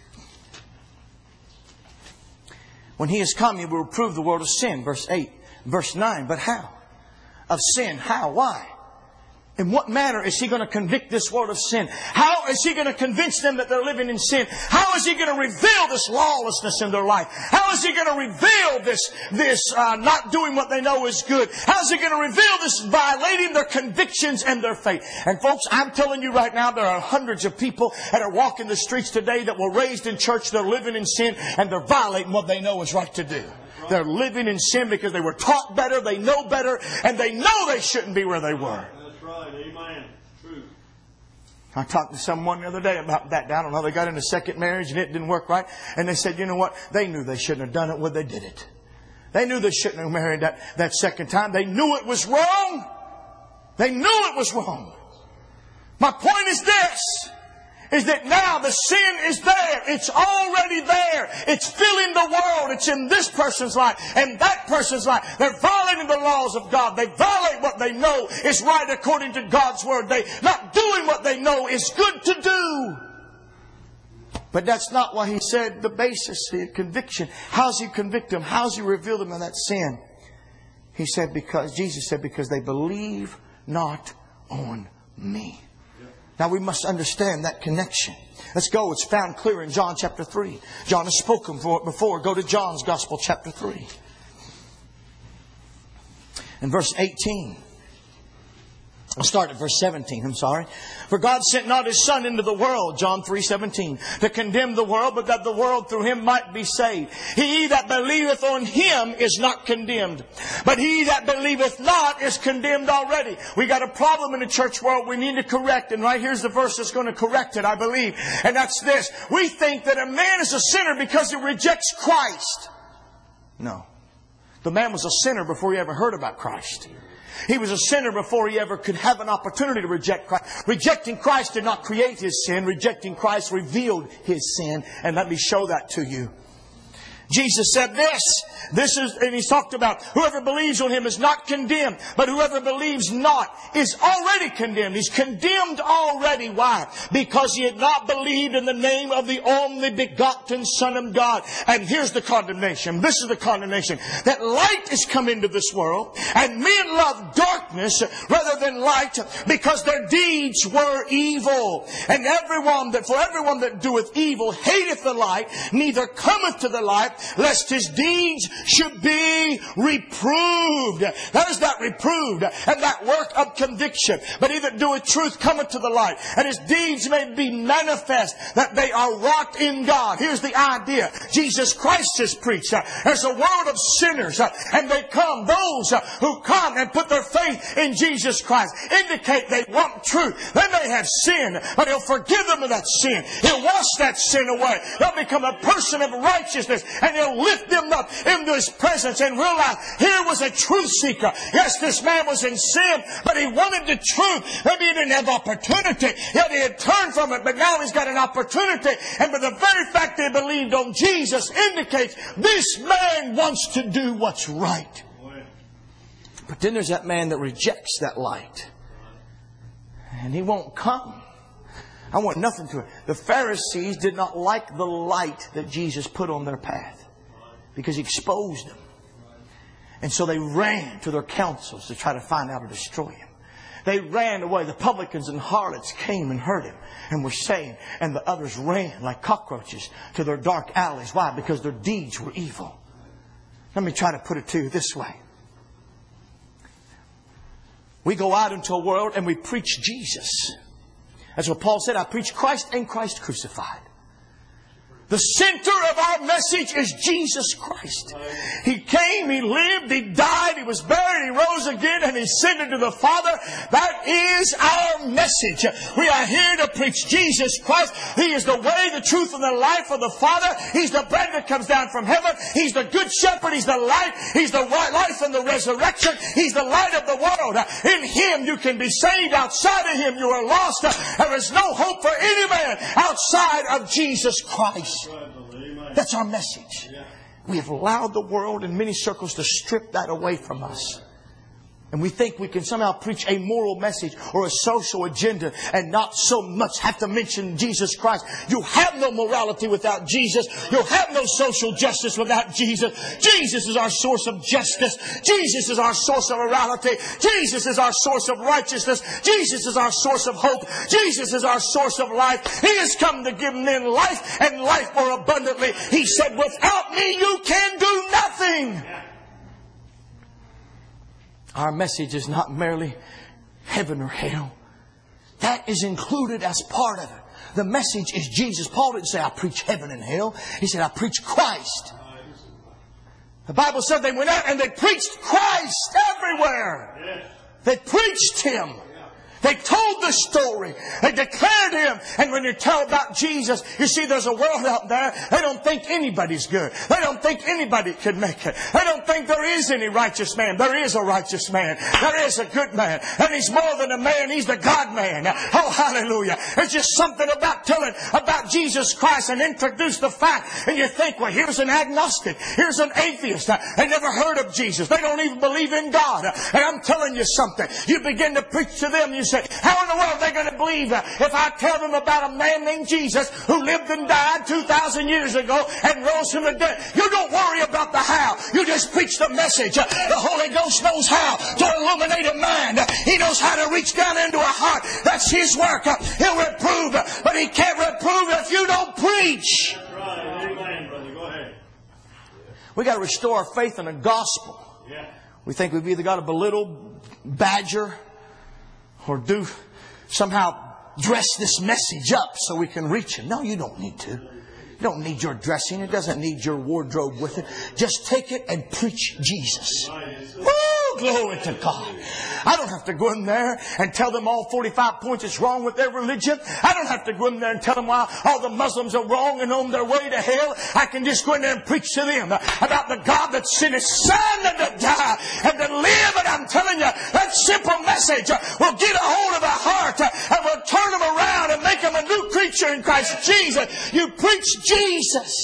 When He is come, He will reprove the world of sin. Verse eight, verse nine. But how? Of sin. How? Why? In what manner is He going to convict this world of sin? How is He going to convince them that they're living in sin? How is He going to reveal this lawlessness in their life? How is He going to reveal this, this uh, not doing what they know is good? How is He going to reveal this violating their convictions and their faith? And folks, I'm telling you right now, there are hundreds of people that are walking the streets today that were raised in church, they're living in sin, and they're violating what they know is right to do. They're living in sin because they were taught better, they know better, and they know they shouldn't be where they were. Right, amen. True. I talked to someone the other day about that. I don't know. They got in a second marriage and it didn't work right. And they said, you know what? They knew they shouldn't have done it when they did it. They knew they shouldn't have married that, that second time. They knew it was wrong. They knew it was wrong. My point is this. Is that now the sin is there. It's already there. It's filling the world. It's in this person's life and that person's life. They're violating the laws of God. They violate what they know is right according to God's Word. They're not doing what they know is good to do. But that's not what He said, the basis, the conviction. How's He convict them? How's He reveal them of that sin? He said, because, Jesus said, because they believe not on Me. Now we must understand that connection. Let's go. It's found clear in John chapter three. John has spoken for it before. Go to John's Gospel chapter three. In verse eighteen. I'll start at verse seventeen. I'm sorry. For God sent not His Son into the world, John three seventeen, to condemn the world, but that the world through Him might be saved. He that believeth on Him is not condemned, but he that believeth not is condemned already. We got a problem in the church world we need to correct, and right here's the verse that's going to correct it, I believe. And that's this. We think that a man is a sinner because he rejects Christ. No. The man was a sinner before he ever heard about Christ. He was a sinner before he ever could have an opportunity to reject Christ. Rejecting Christ did not create his sin. Rejecting Christ revealed his sin. And let me show that to you. Jesus said this. This is, and He's talked about whoever believes on Him is not condemned, but whoever believes not is already condemned. He's condemned already. Why? Because he had not believed in the name of the only begotten Son of God. And here's the condemnation. This is the condemnation. That light is come into this world, and men love darkness rather than light, because their deeds were evil. And everyone that, for everyone that doeth evil hateth the light, neither cometh to the light, lest his deeds should be reproved. That is that reproved, and that work of conviction. But he that doeth truth cometh to the light, and his deeds may be manifest, that they are wrought in God. Here's the idea. Jesus Christ is preached. There's a world of sinners, and they come, those who come and put their faith in Jesus Christ, indicate they want truth. They may have sin, but He'll forgive them of that sin. He'll wash that sin away. They'll become a person of righteousness, and He'll lift them up into His presence and realize here was a truth seeker. Yes, this man was in sin, but he wanted the truth. Maybe he didn't have opportunity. Yet he had turned from it, but now he's got an opportunity. And by the very fact that he believed on Jesus indicates this man wants to do what's right. But then there's that man that rejects that light. And he won't come. I want nothing to it. The Pharisees did not like the light that Jesus put on their path, because He exposed them. And so they ran to their councils to try to find out or destroy Him. They ran away. The publicans and harlots came and heard Him and were saying, and the others ran like cockroaches to their dark alleys. Why? Because their deeds were evil. Let me try to put it to you this way. We go out into a world and we preach Jesus. That's what Paul said. I preach Christ and Christ crucified. The center of our message is Jesus Christ. He came, He lived, He died, He was buried, He rose again, and He ascended to the Father. That is our message. We are here to preach Jesus Christ. He is the way, the truth, and the life of the Father. He's the bread that comes down from heaven. He's the good shepherd. He's the light. He's the life and the resurrection. He's the light of the world. In Him you can be saved. Outside of Him you are lost. There is no hope for any man outside of Jesus Christ. That's our message. We have allowed the world in many circles to strip that away from us. And we think we can somehow preach a moral message or a social agenda and not so much have to mention Jesus Christ. You have no morality without Jesus. You'll have no social justice without Jesus. Jesus is our source of justice. Jesus is our source of morality. Jesus is our source of righteousness. Jesus is our source of hope. Jesus is our source of life. He has come to give men life and life more abundantly. He said, without me you can do nothing. Our message is not merely heaven or hell. That is included as part of it. The message is Jesus. Paul didn't say, I preach heaven and hell. He said, I preach Christ. The Bible said they went out and they preached Christ everywhere. They preached Him. They told the story. They declared Him. And when you tell about Jesus, you see there's a world out there. They don't think anybody's good. They don't think anybody could make it. They don't think there is any righteous man. There is a righteous man. There is a good man. And He's more than a man. He's the God man. Oh, hallelujah. It's just something about telling about Jesus Christ and introduce the fact. And you think, well, here's an agnostic. Here's an atheist. They never heard of Jesus. They don't even believe in God. And I'm telling you something. You begin to preach to them. You say, how in the world are they going to believe if I tell them about a man named Jesus who lived and died two thousand years ago and rose from the dead? You don't worry about the how. You just preach the message. The Holy Ghost knows how to illuminate a mind. He knows how to reach down into a heart. That's His work. He'll reprove, but He can't reprove if you don't preach. That's right. Amen, brother. Go ahead. We got to restore our faith in the gospel. Yeah. We think we've either got to belittle, badger, or do somehow dress this message up so we can reach Him. No, you don't need to. You don't need your dressing. It doesn't need your wardrobe with it. Just take it and preach Jesus. Woo! Glory to God. I don't have to go in there and tell them all forty-five points that's wrong with their religion. I don't have to go in there and tell them why all the Muslims are wrong and on their way to hell. I can just go in there and preach to them about the God that sent His Son to die and to live. And I'm telling you, that simple message will get a hold of a heart and will turn them around and make them a new creature in Christ Jesus. You preach Jesus.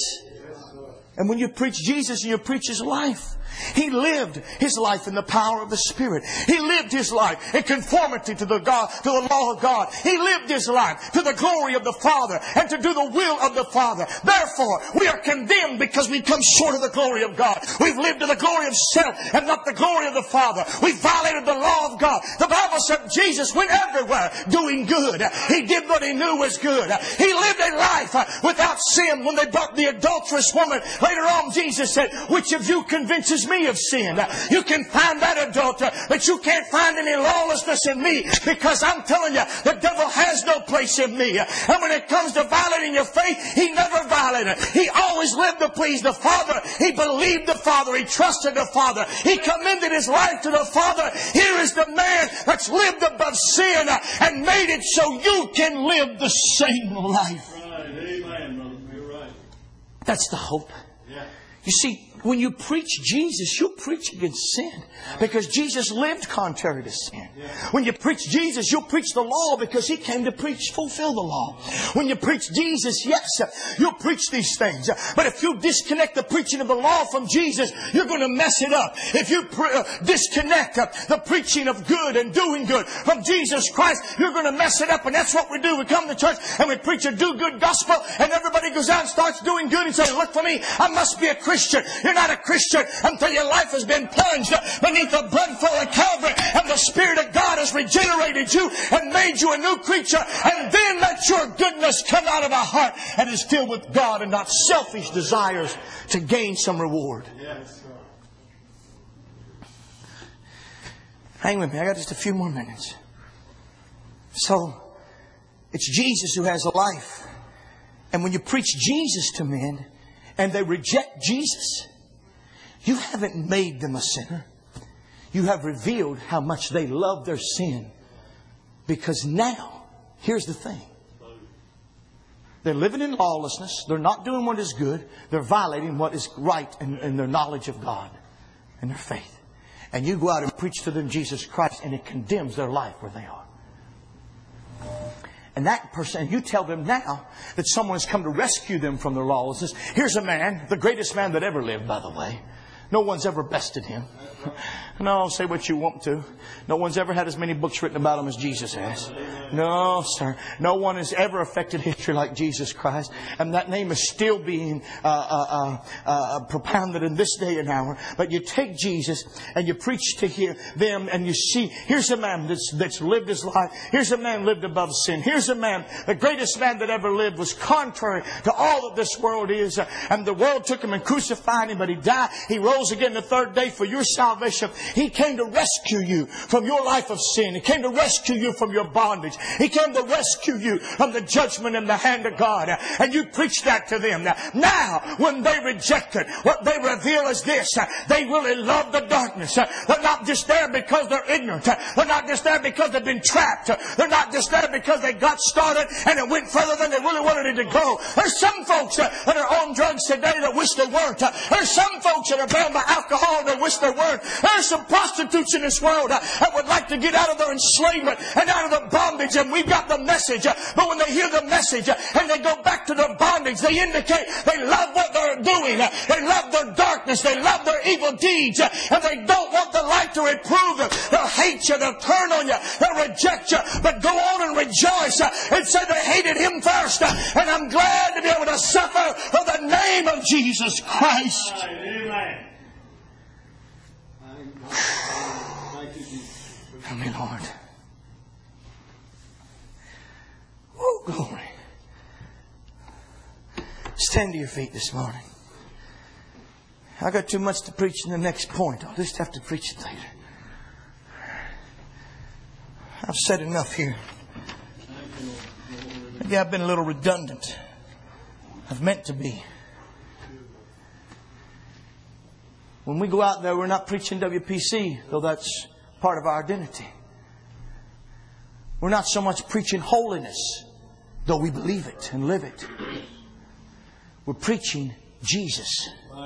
And when you preach Jesus, you preach His life. He lived His life in the power of the Spirit. He lived His life in conformity to the God, to the law of God. He lived His life to the glory of the Father and to do the will of the Father. Therefore, we are condemned because we come short of the glory of God. We've lived to the glory of self and not the glory of the Father. We've violated the law of God. The Bible said Jesus went everywhere doing good. He did what He knew was good. He lived a life without sin. When they brought the adulterous woman, later on Jesus said, which of you convinces me of sin? You can find that adulterer, but you can't find any lawlessness in me, because I'm telling you, the devil has no place in me. And when it comes to violating your faith, he never violated. He always lived to please the Father. He believed the Father. He trusted the Father. He commended his life to the Father. Here is the man that's lived above sin and made it so you can live the same life. Right. Amen, brother. You're right. That's the hope. Yeah. You see, when you preach Jesus, you preach against sin, because Jesus lived contrary to sin. When you preach Jesus, you'll preach the law, because He came to preach, fulfill the law. When you preach Jesus, yes, you'll preach these things. But if you disconnect the preaching of the law from Jesus, you're going to mess it up. If you pre- uh, disconnect uh, the preaching of good and doing good from Jesus Christ, you're going to mess it up. And that's what we do. We come to church and we preach a do-good gospel, and everybody goes out and starts doing good and says, look for me, I must be a Christian. You're not a Christian until your life has been plunged beneath the blood flow of Calvary, and the Spirit of God has regenerated you and made you a new creature. And then let your goodness come out of a heart that is filled with God and not selfish desires to gain some reward. Yes. Hang with me. I got just a few more minutes. So, it's Jesus who has a life. And when you preach Jesus to men and they reject Jesus, you haven't made them a sinner. You have revealed how much they love their sin. Because now, here's the thing. They're living in lawlessness. They're not doing what is good. They're violating what is right in, in their knowledge of God and their faith. And you go out and preach to them Jesus Christ, and it condemns their life where they are. And that person, you tell them now that someone has come to rescue them from their lawlessness. Here's a man, the greatest man that ever lived, by the way. No one's ever bested him. No, say what you want to. No one's ever had as many books written about him as Jesus has. No, sir. No one has ever affected history like Jesus Christ. And that name is still being uh, uh, uh, uh, propounded in this day and hour. But you take Jesus and you preach to hear them and you see, here's a man that's, that's lived his life. Here's a man lived above sin. Here's a man, the greatest man that ever lived, was contrary to all that this world is. And the world took him and crucified him, but he died. He rose again the third day for your salvation. He came to rescue you from your life of sin. He came to rescue you from your bondage. He came to rescue you from the judgment in the hand of God. And you preach that to them. Now, when they reject it, what they reveal is this. They really love the darkness. They're not just there because they're ignorant. They're not just there because they've been trapped. They're not just there because they got started and it went further than they really wanted it to go. There's some folks that are on drugs today that wish they weren't. There's some folks that are bound by alcohol that wish they weren't. There's some prostitutes in this world that would like to get out of their enslavement and out of the bondage, and we've got the message. But when they hear the message and they go back to their bondage, they indicate they love what they're doing. They love their darkness. They love their evil deeds. And they don't want the light to reprove them. They'll hate you. They'll turn on you. They'll reject you. But go on and rejoice and say they hated Him first. And I'm glad to be able to suffer for the name of Jesus Christ. Amen. Help me, Lord. Oh, glory. Stand to your feet this morning. I got too much to preach in the next point. I'll just have to preach it later. I've said enough here. Maybe I've been a little redundant. I've meant to be. When we go out there, we're not preaching W P C, though that's part of our identity. We're not so much preaching holiness, though we believe it and live it. We're preaching Jesus.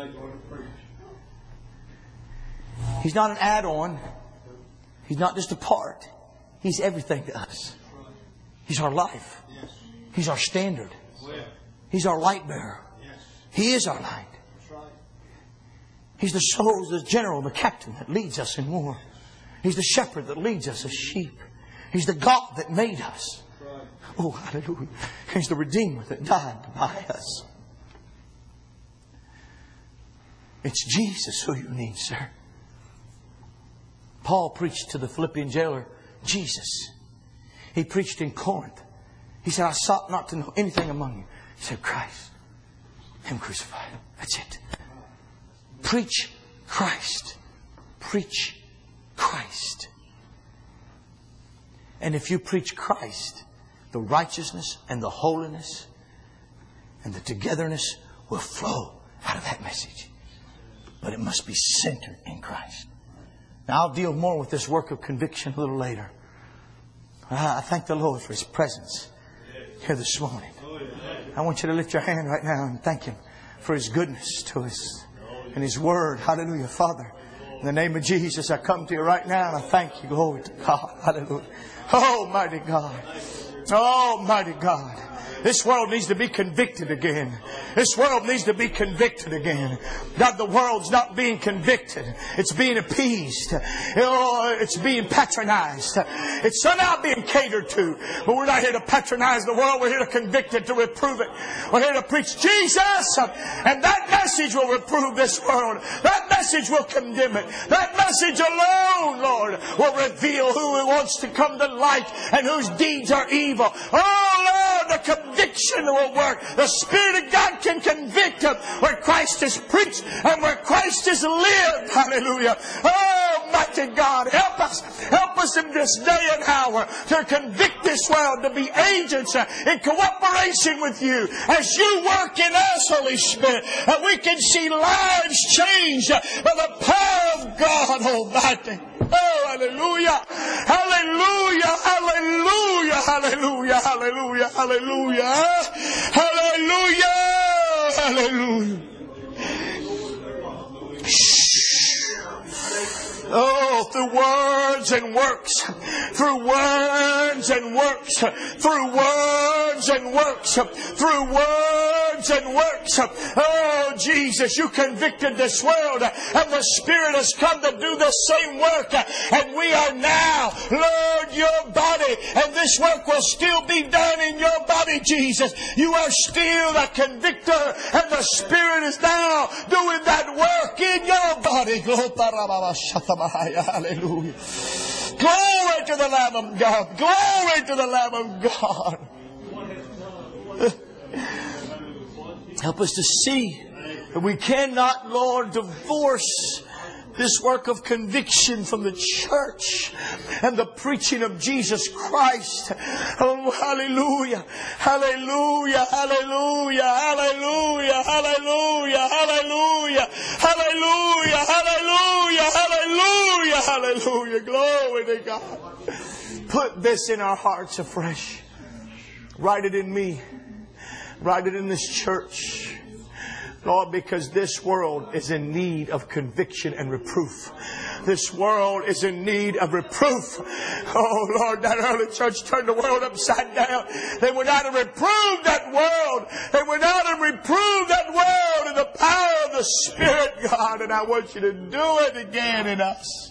He's not an add-on. He's not just a part. He's everything to us. He's our life. He's our standard. He's our light bearer. He is our light. He's the soul, the general, the captain that leads us in war. He's the shepherd that leads us as sheep. He's the God that made us. Oh, hallelujah. He's the Redeemer that died to buy us. It's Jesus who you need, sir. Paul preached to the Philippian jailer, Jesus. He preached in Corinth. He said, I sought not to know anything among you. He said, Christ, Him crucified. That's it. Preach Christ. Preach Christ. And if you preach Christ, the righteousness and the holiness and the togetherness will flow out of that message. But it must be centered in Christ. Now, I'll deal more with this work of conviction a little later. I thank the Lord for His presence here this morning. I want you to lift your hand right now and thank Him for His goodness to us and His Word. Hallelujah. Father, in the name of Jesus, I come to you right now and I thank you. Glory to God. Hallelujah. Oh, mighty God. Oh, mighty God. This world needs to be convicted again. This world needs to be convicted again. God, the world's not being convicted. It's being appeased. Oh, it's being patronized. It's somehow being catered to. But we're not here to patronize the world. We're here to convict it, to reprove it. We're here to preach Jesus. And that message will reprove this world. That message will condemn it. That message alone, Lord, will reveal who wants to come to light and whose deeds are evil. Oh, Lord, the conviction will work. The Spirit of God can convict them where Christ is preached and where Christ is lived. Hallelujah. Oh, mighty God, help us. Help us in this day and hour to convict this world, to be agents in cooperation with you as you work in us, Holy Spirit, and we can see lives changed by the power of God Almighty. Oh, hallelujah. Hallelujah. Hallelujah. Hallelujah. Hallelujah. Hallelujah. Hallelujah. Hallelujah. Oh, through words and works through words and works, through words and works, through words and works. Oh, Jesus, you convicted this world, and the Spirit has come to do the same work. And we are now, Lord, your body, and this work will still be done in your body, Jesus. You are still the convictor, and the Spirit is now doing that work in your body. Hallelujah. Glory to the Lamb of God. Glory to the Lamb of God. Help us to see that we cannot, Lord, divorce this work of conviction from the church and the preaching of Jesus Christ. Oh, hallelujah. Hallelujah. Hallelujah. Hallelujah. Hallelujah. Hallelujah. Hallelujah. Hallelujah. Hallelujah. Hallelujah. Glory to God. Put this in our hearts afresh. Write it in me. Write it in this church. Lord, because this world is in need of conviction and reproof. This world is in need of reproof. Oh, Lord, that early church turned the world upside down. They went out and reproved that world. They went out and reproved that world in the power of the Spirit, God. And I want you to do it again in us.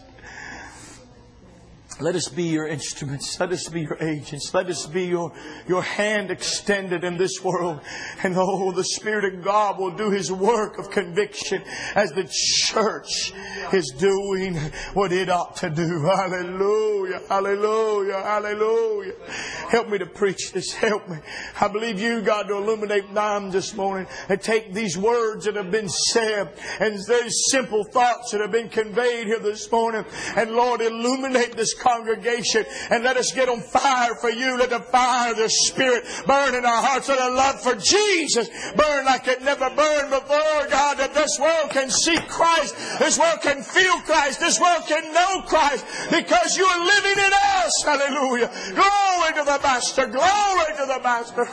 Let us be your instruments. Let us be your agents. Let us be your, your hand extended in this world. And oh, the Spirit of God will do His work of conviction as the church is doing what it ought to do. Hallelujah. Hallelujah. Hallelujah. Help me to preach this. Help me. I believe you, God, to illuminate mine this morning and take these words that have been said and these simple thoughts that have been conveyed here this morning. And Lord, illuminate this congregation and let us get on fire for you. Let the fire of the Spirit burn in our hearts. Let a love for Jesus burn like it never burned before, God, that this world can see Christ. This world can feel Christ. This world can know Christ because you are living in us. Hallelujah. Glory to the Master. Glory to the Master.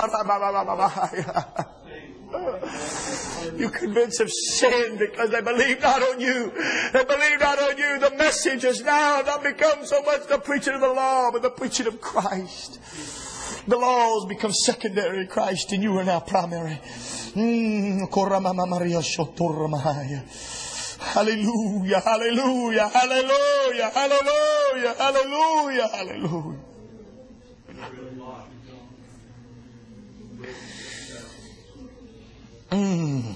You convince of sin because they believe not on you. They believe not on you. The message has now not become so much the preaching of the law, but the preaching of Christ. The law has become secondary, Christ, and you are now primary. Mm. Hallelujah, hallelujah, hallelujah, hallelujah, hallelujah, hallelujah. Mm.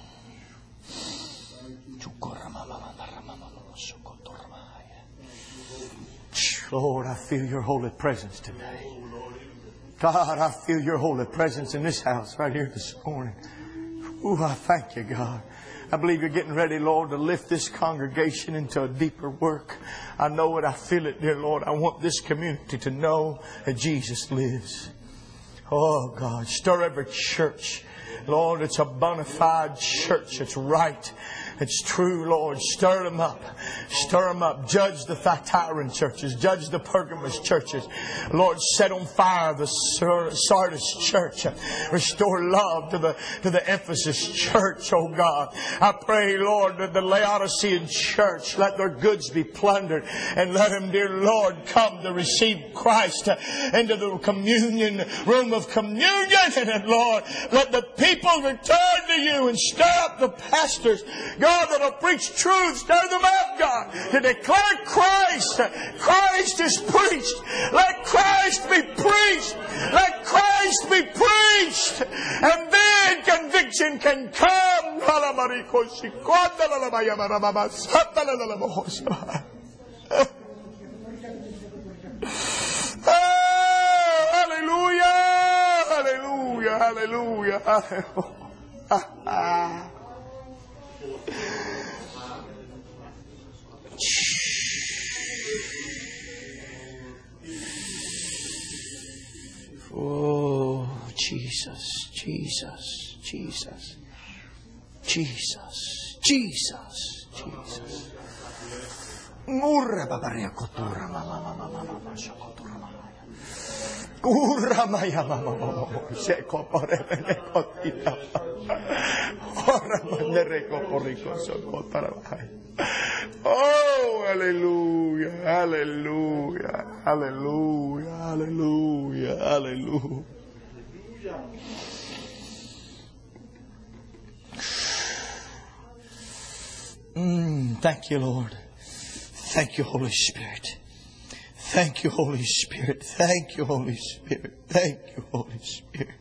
Lord, I feel your holy presence today. God, I feel your holy presence in this house right here this morning. Ooh, I thank you, God. I believe you're getting ready, Lord, to lift this congregation into a deeper work. I know it. I feel it, dear Lord. I want this community to know that Jesus lives. Oh, God, stir every church. Lord, it's a bona fide church. It's right. It's true, Lord. Stir them up. Stir them up. Judge the Thyatiran churches. Judge the Pergamos churches. Lord, set on fire the Sardis church. Restore love to the, to the Ephesus church, oh God. I pray, Lord, that the Laodicean church, let their goods be plundered. And let them, dear Lord, come to receive Christ into the communion, room of communion. And Lord, let the people return to you and stir up the pastors. God, that will preach truth. Stir them up, God, to declare Christ. Christ is preached. Let Christ be preached. Let Christ be preached. And then conviction can come. Oh, hallelujah. Hallelujah. Hallelujah. Hallelujah. Oh, Jesus, Jesus, Jesus, Jesus, Jesus, Jesus. Murra babaria kotura mama mama mama shokotura mama. Urra maya mama mama sheko porene kotita. Ora mandere ko poriko sokotara. Oh, hallelujah, hallelujah, hallelujah, hallelujah, hallelujah. Mm, thank you, Lord. Thank you, Holy Spirit. Thank you, Holy Spirit. Thank you, Holy Spirit. Thank you, Holy Spirit.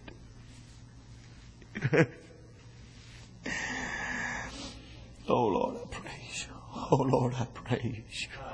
Oh, Lord, I praise you. Oh, Lord, I praise you.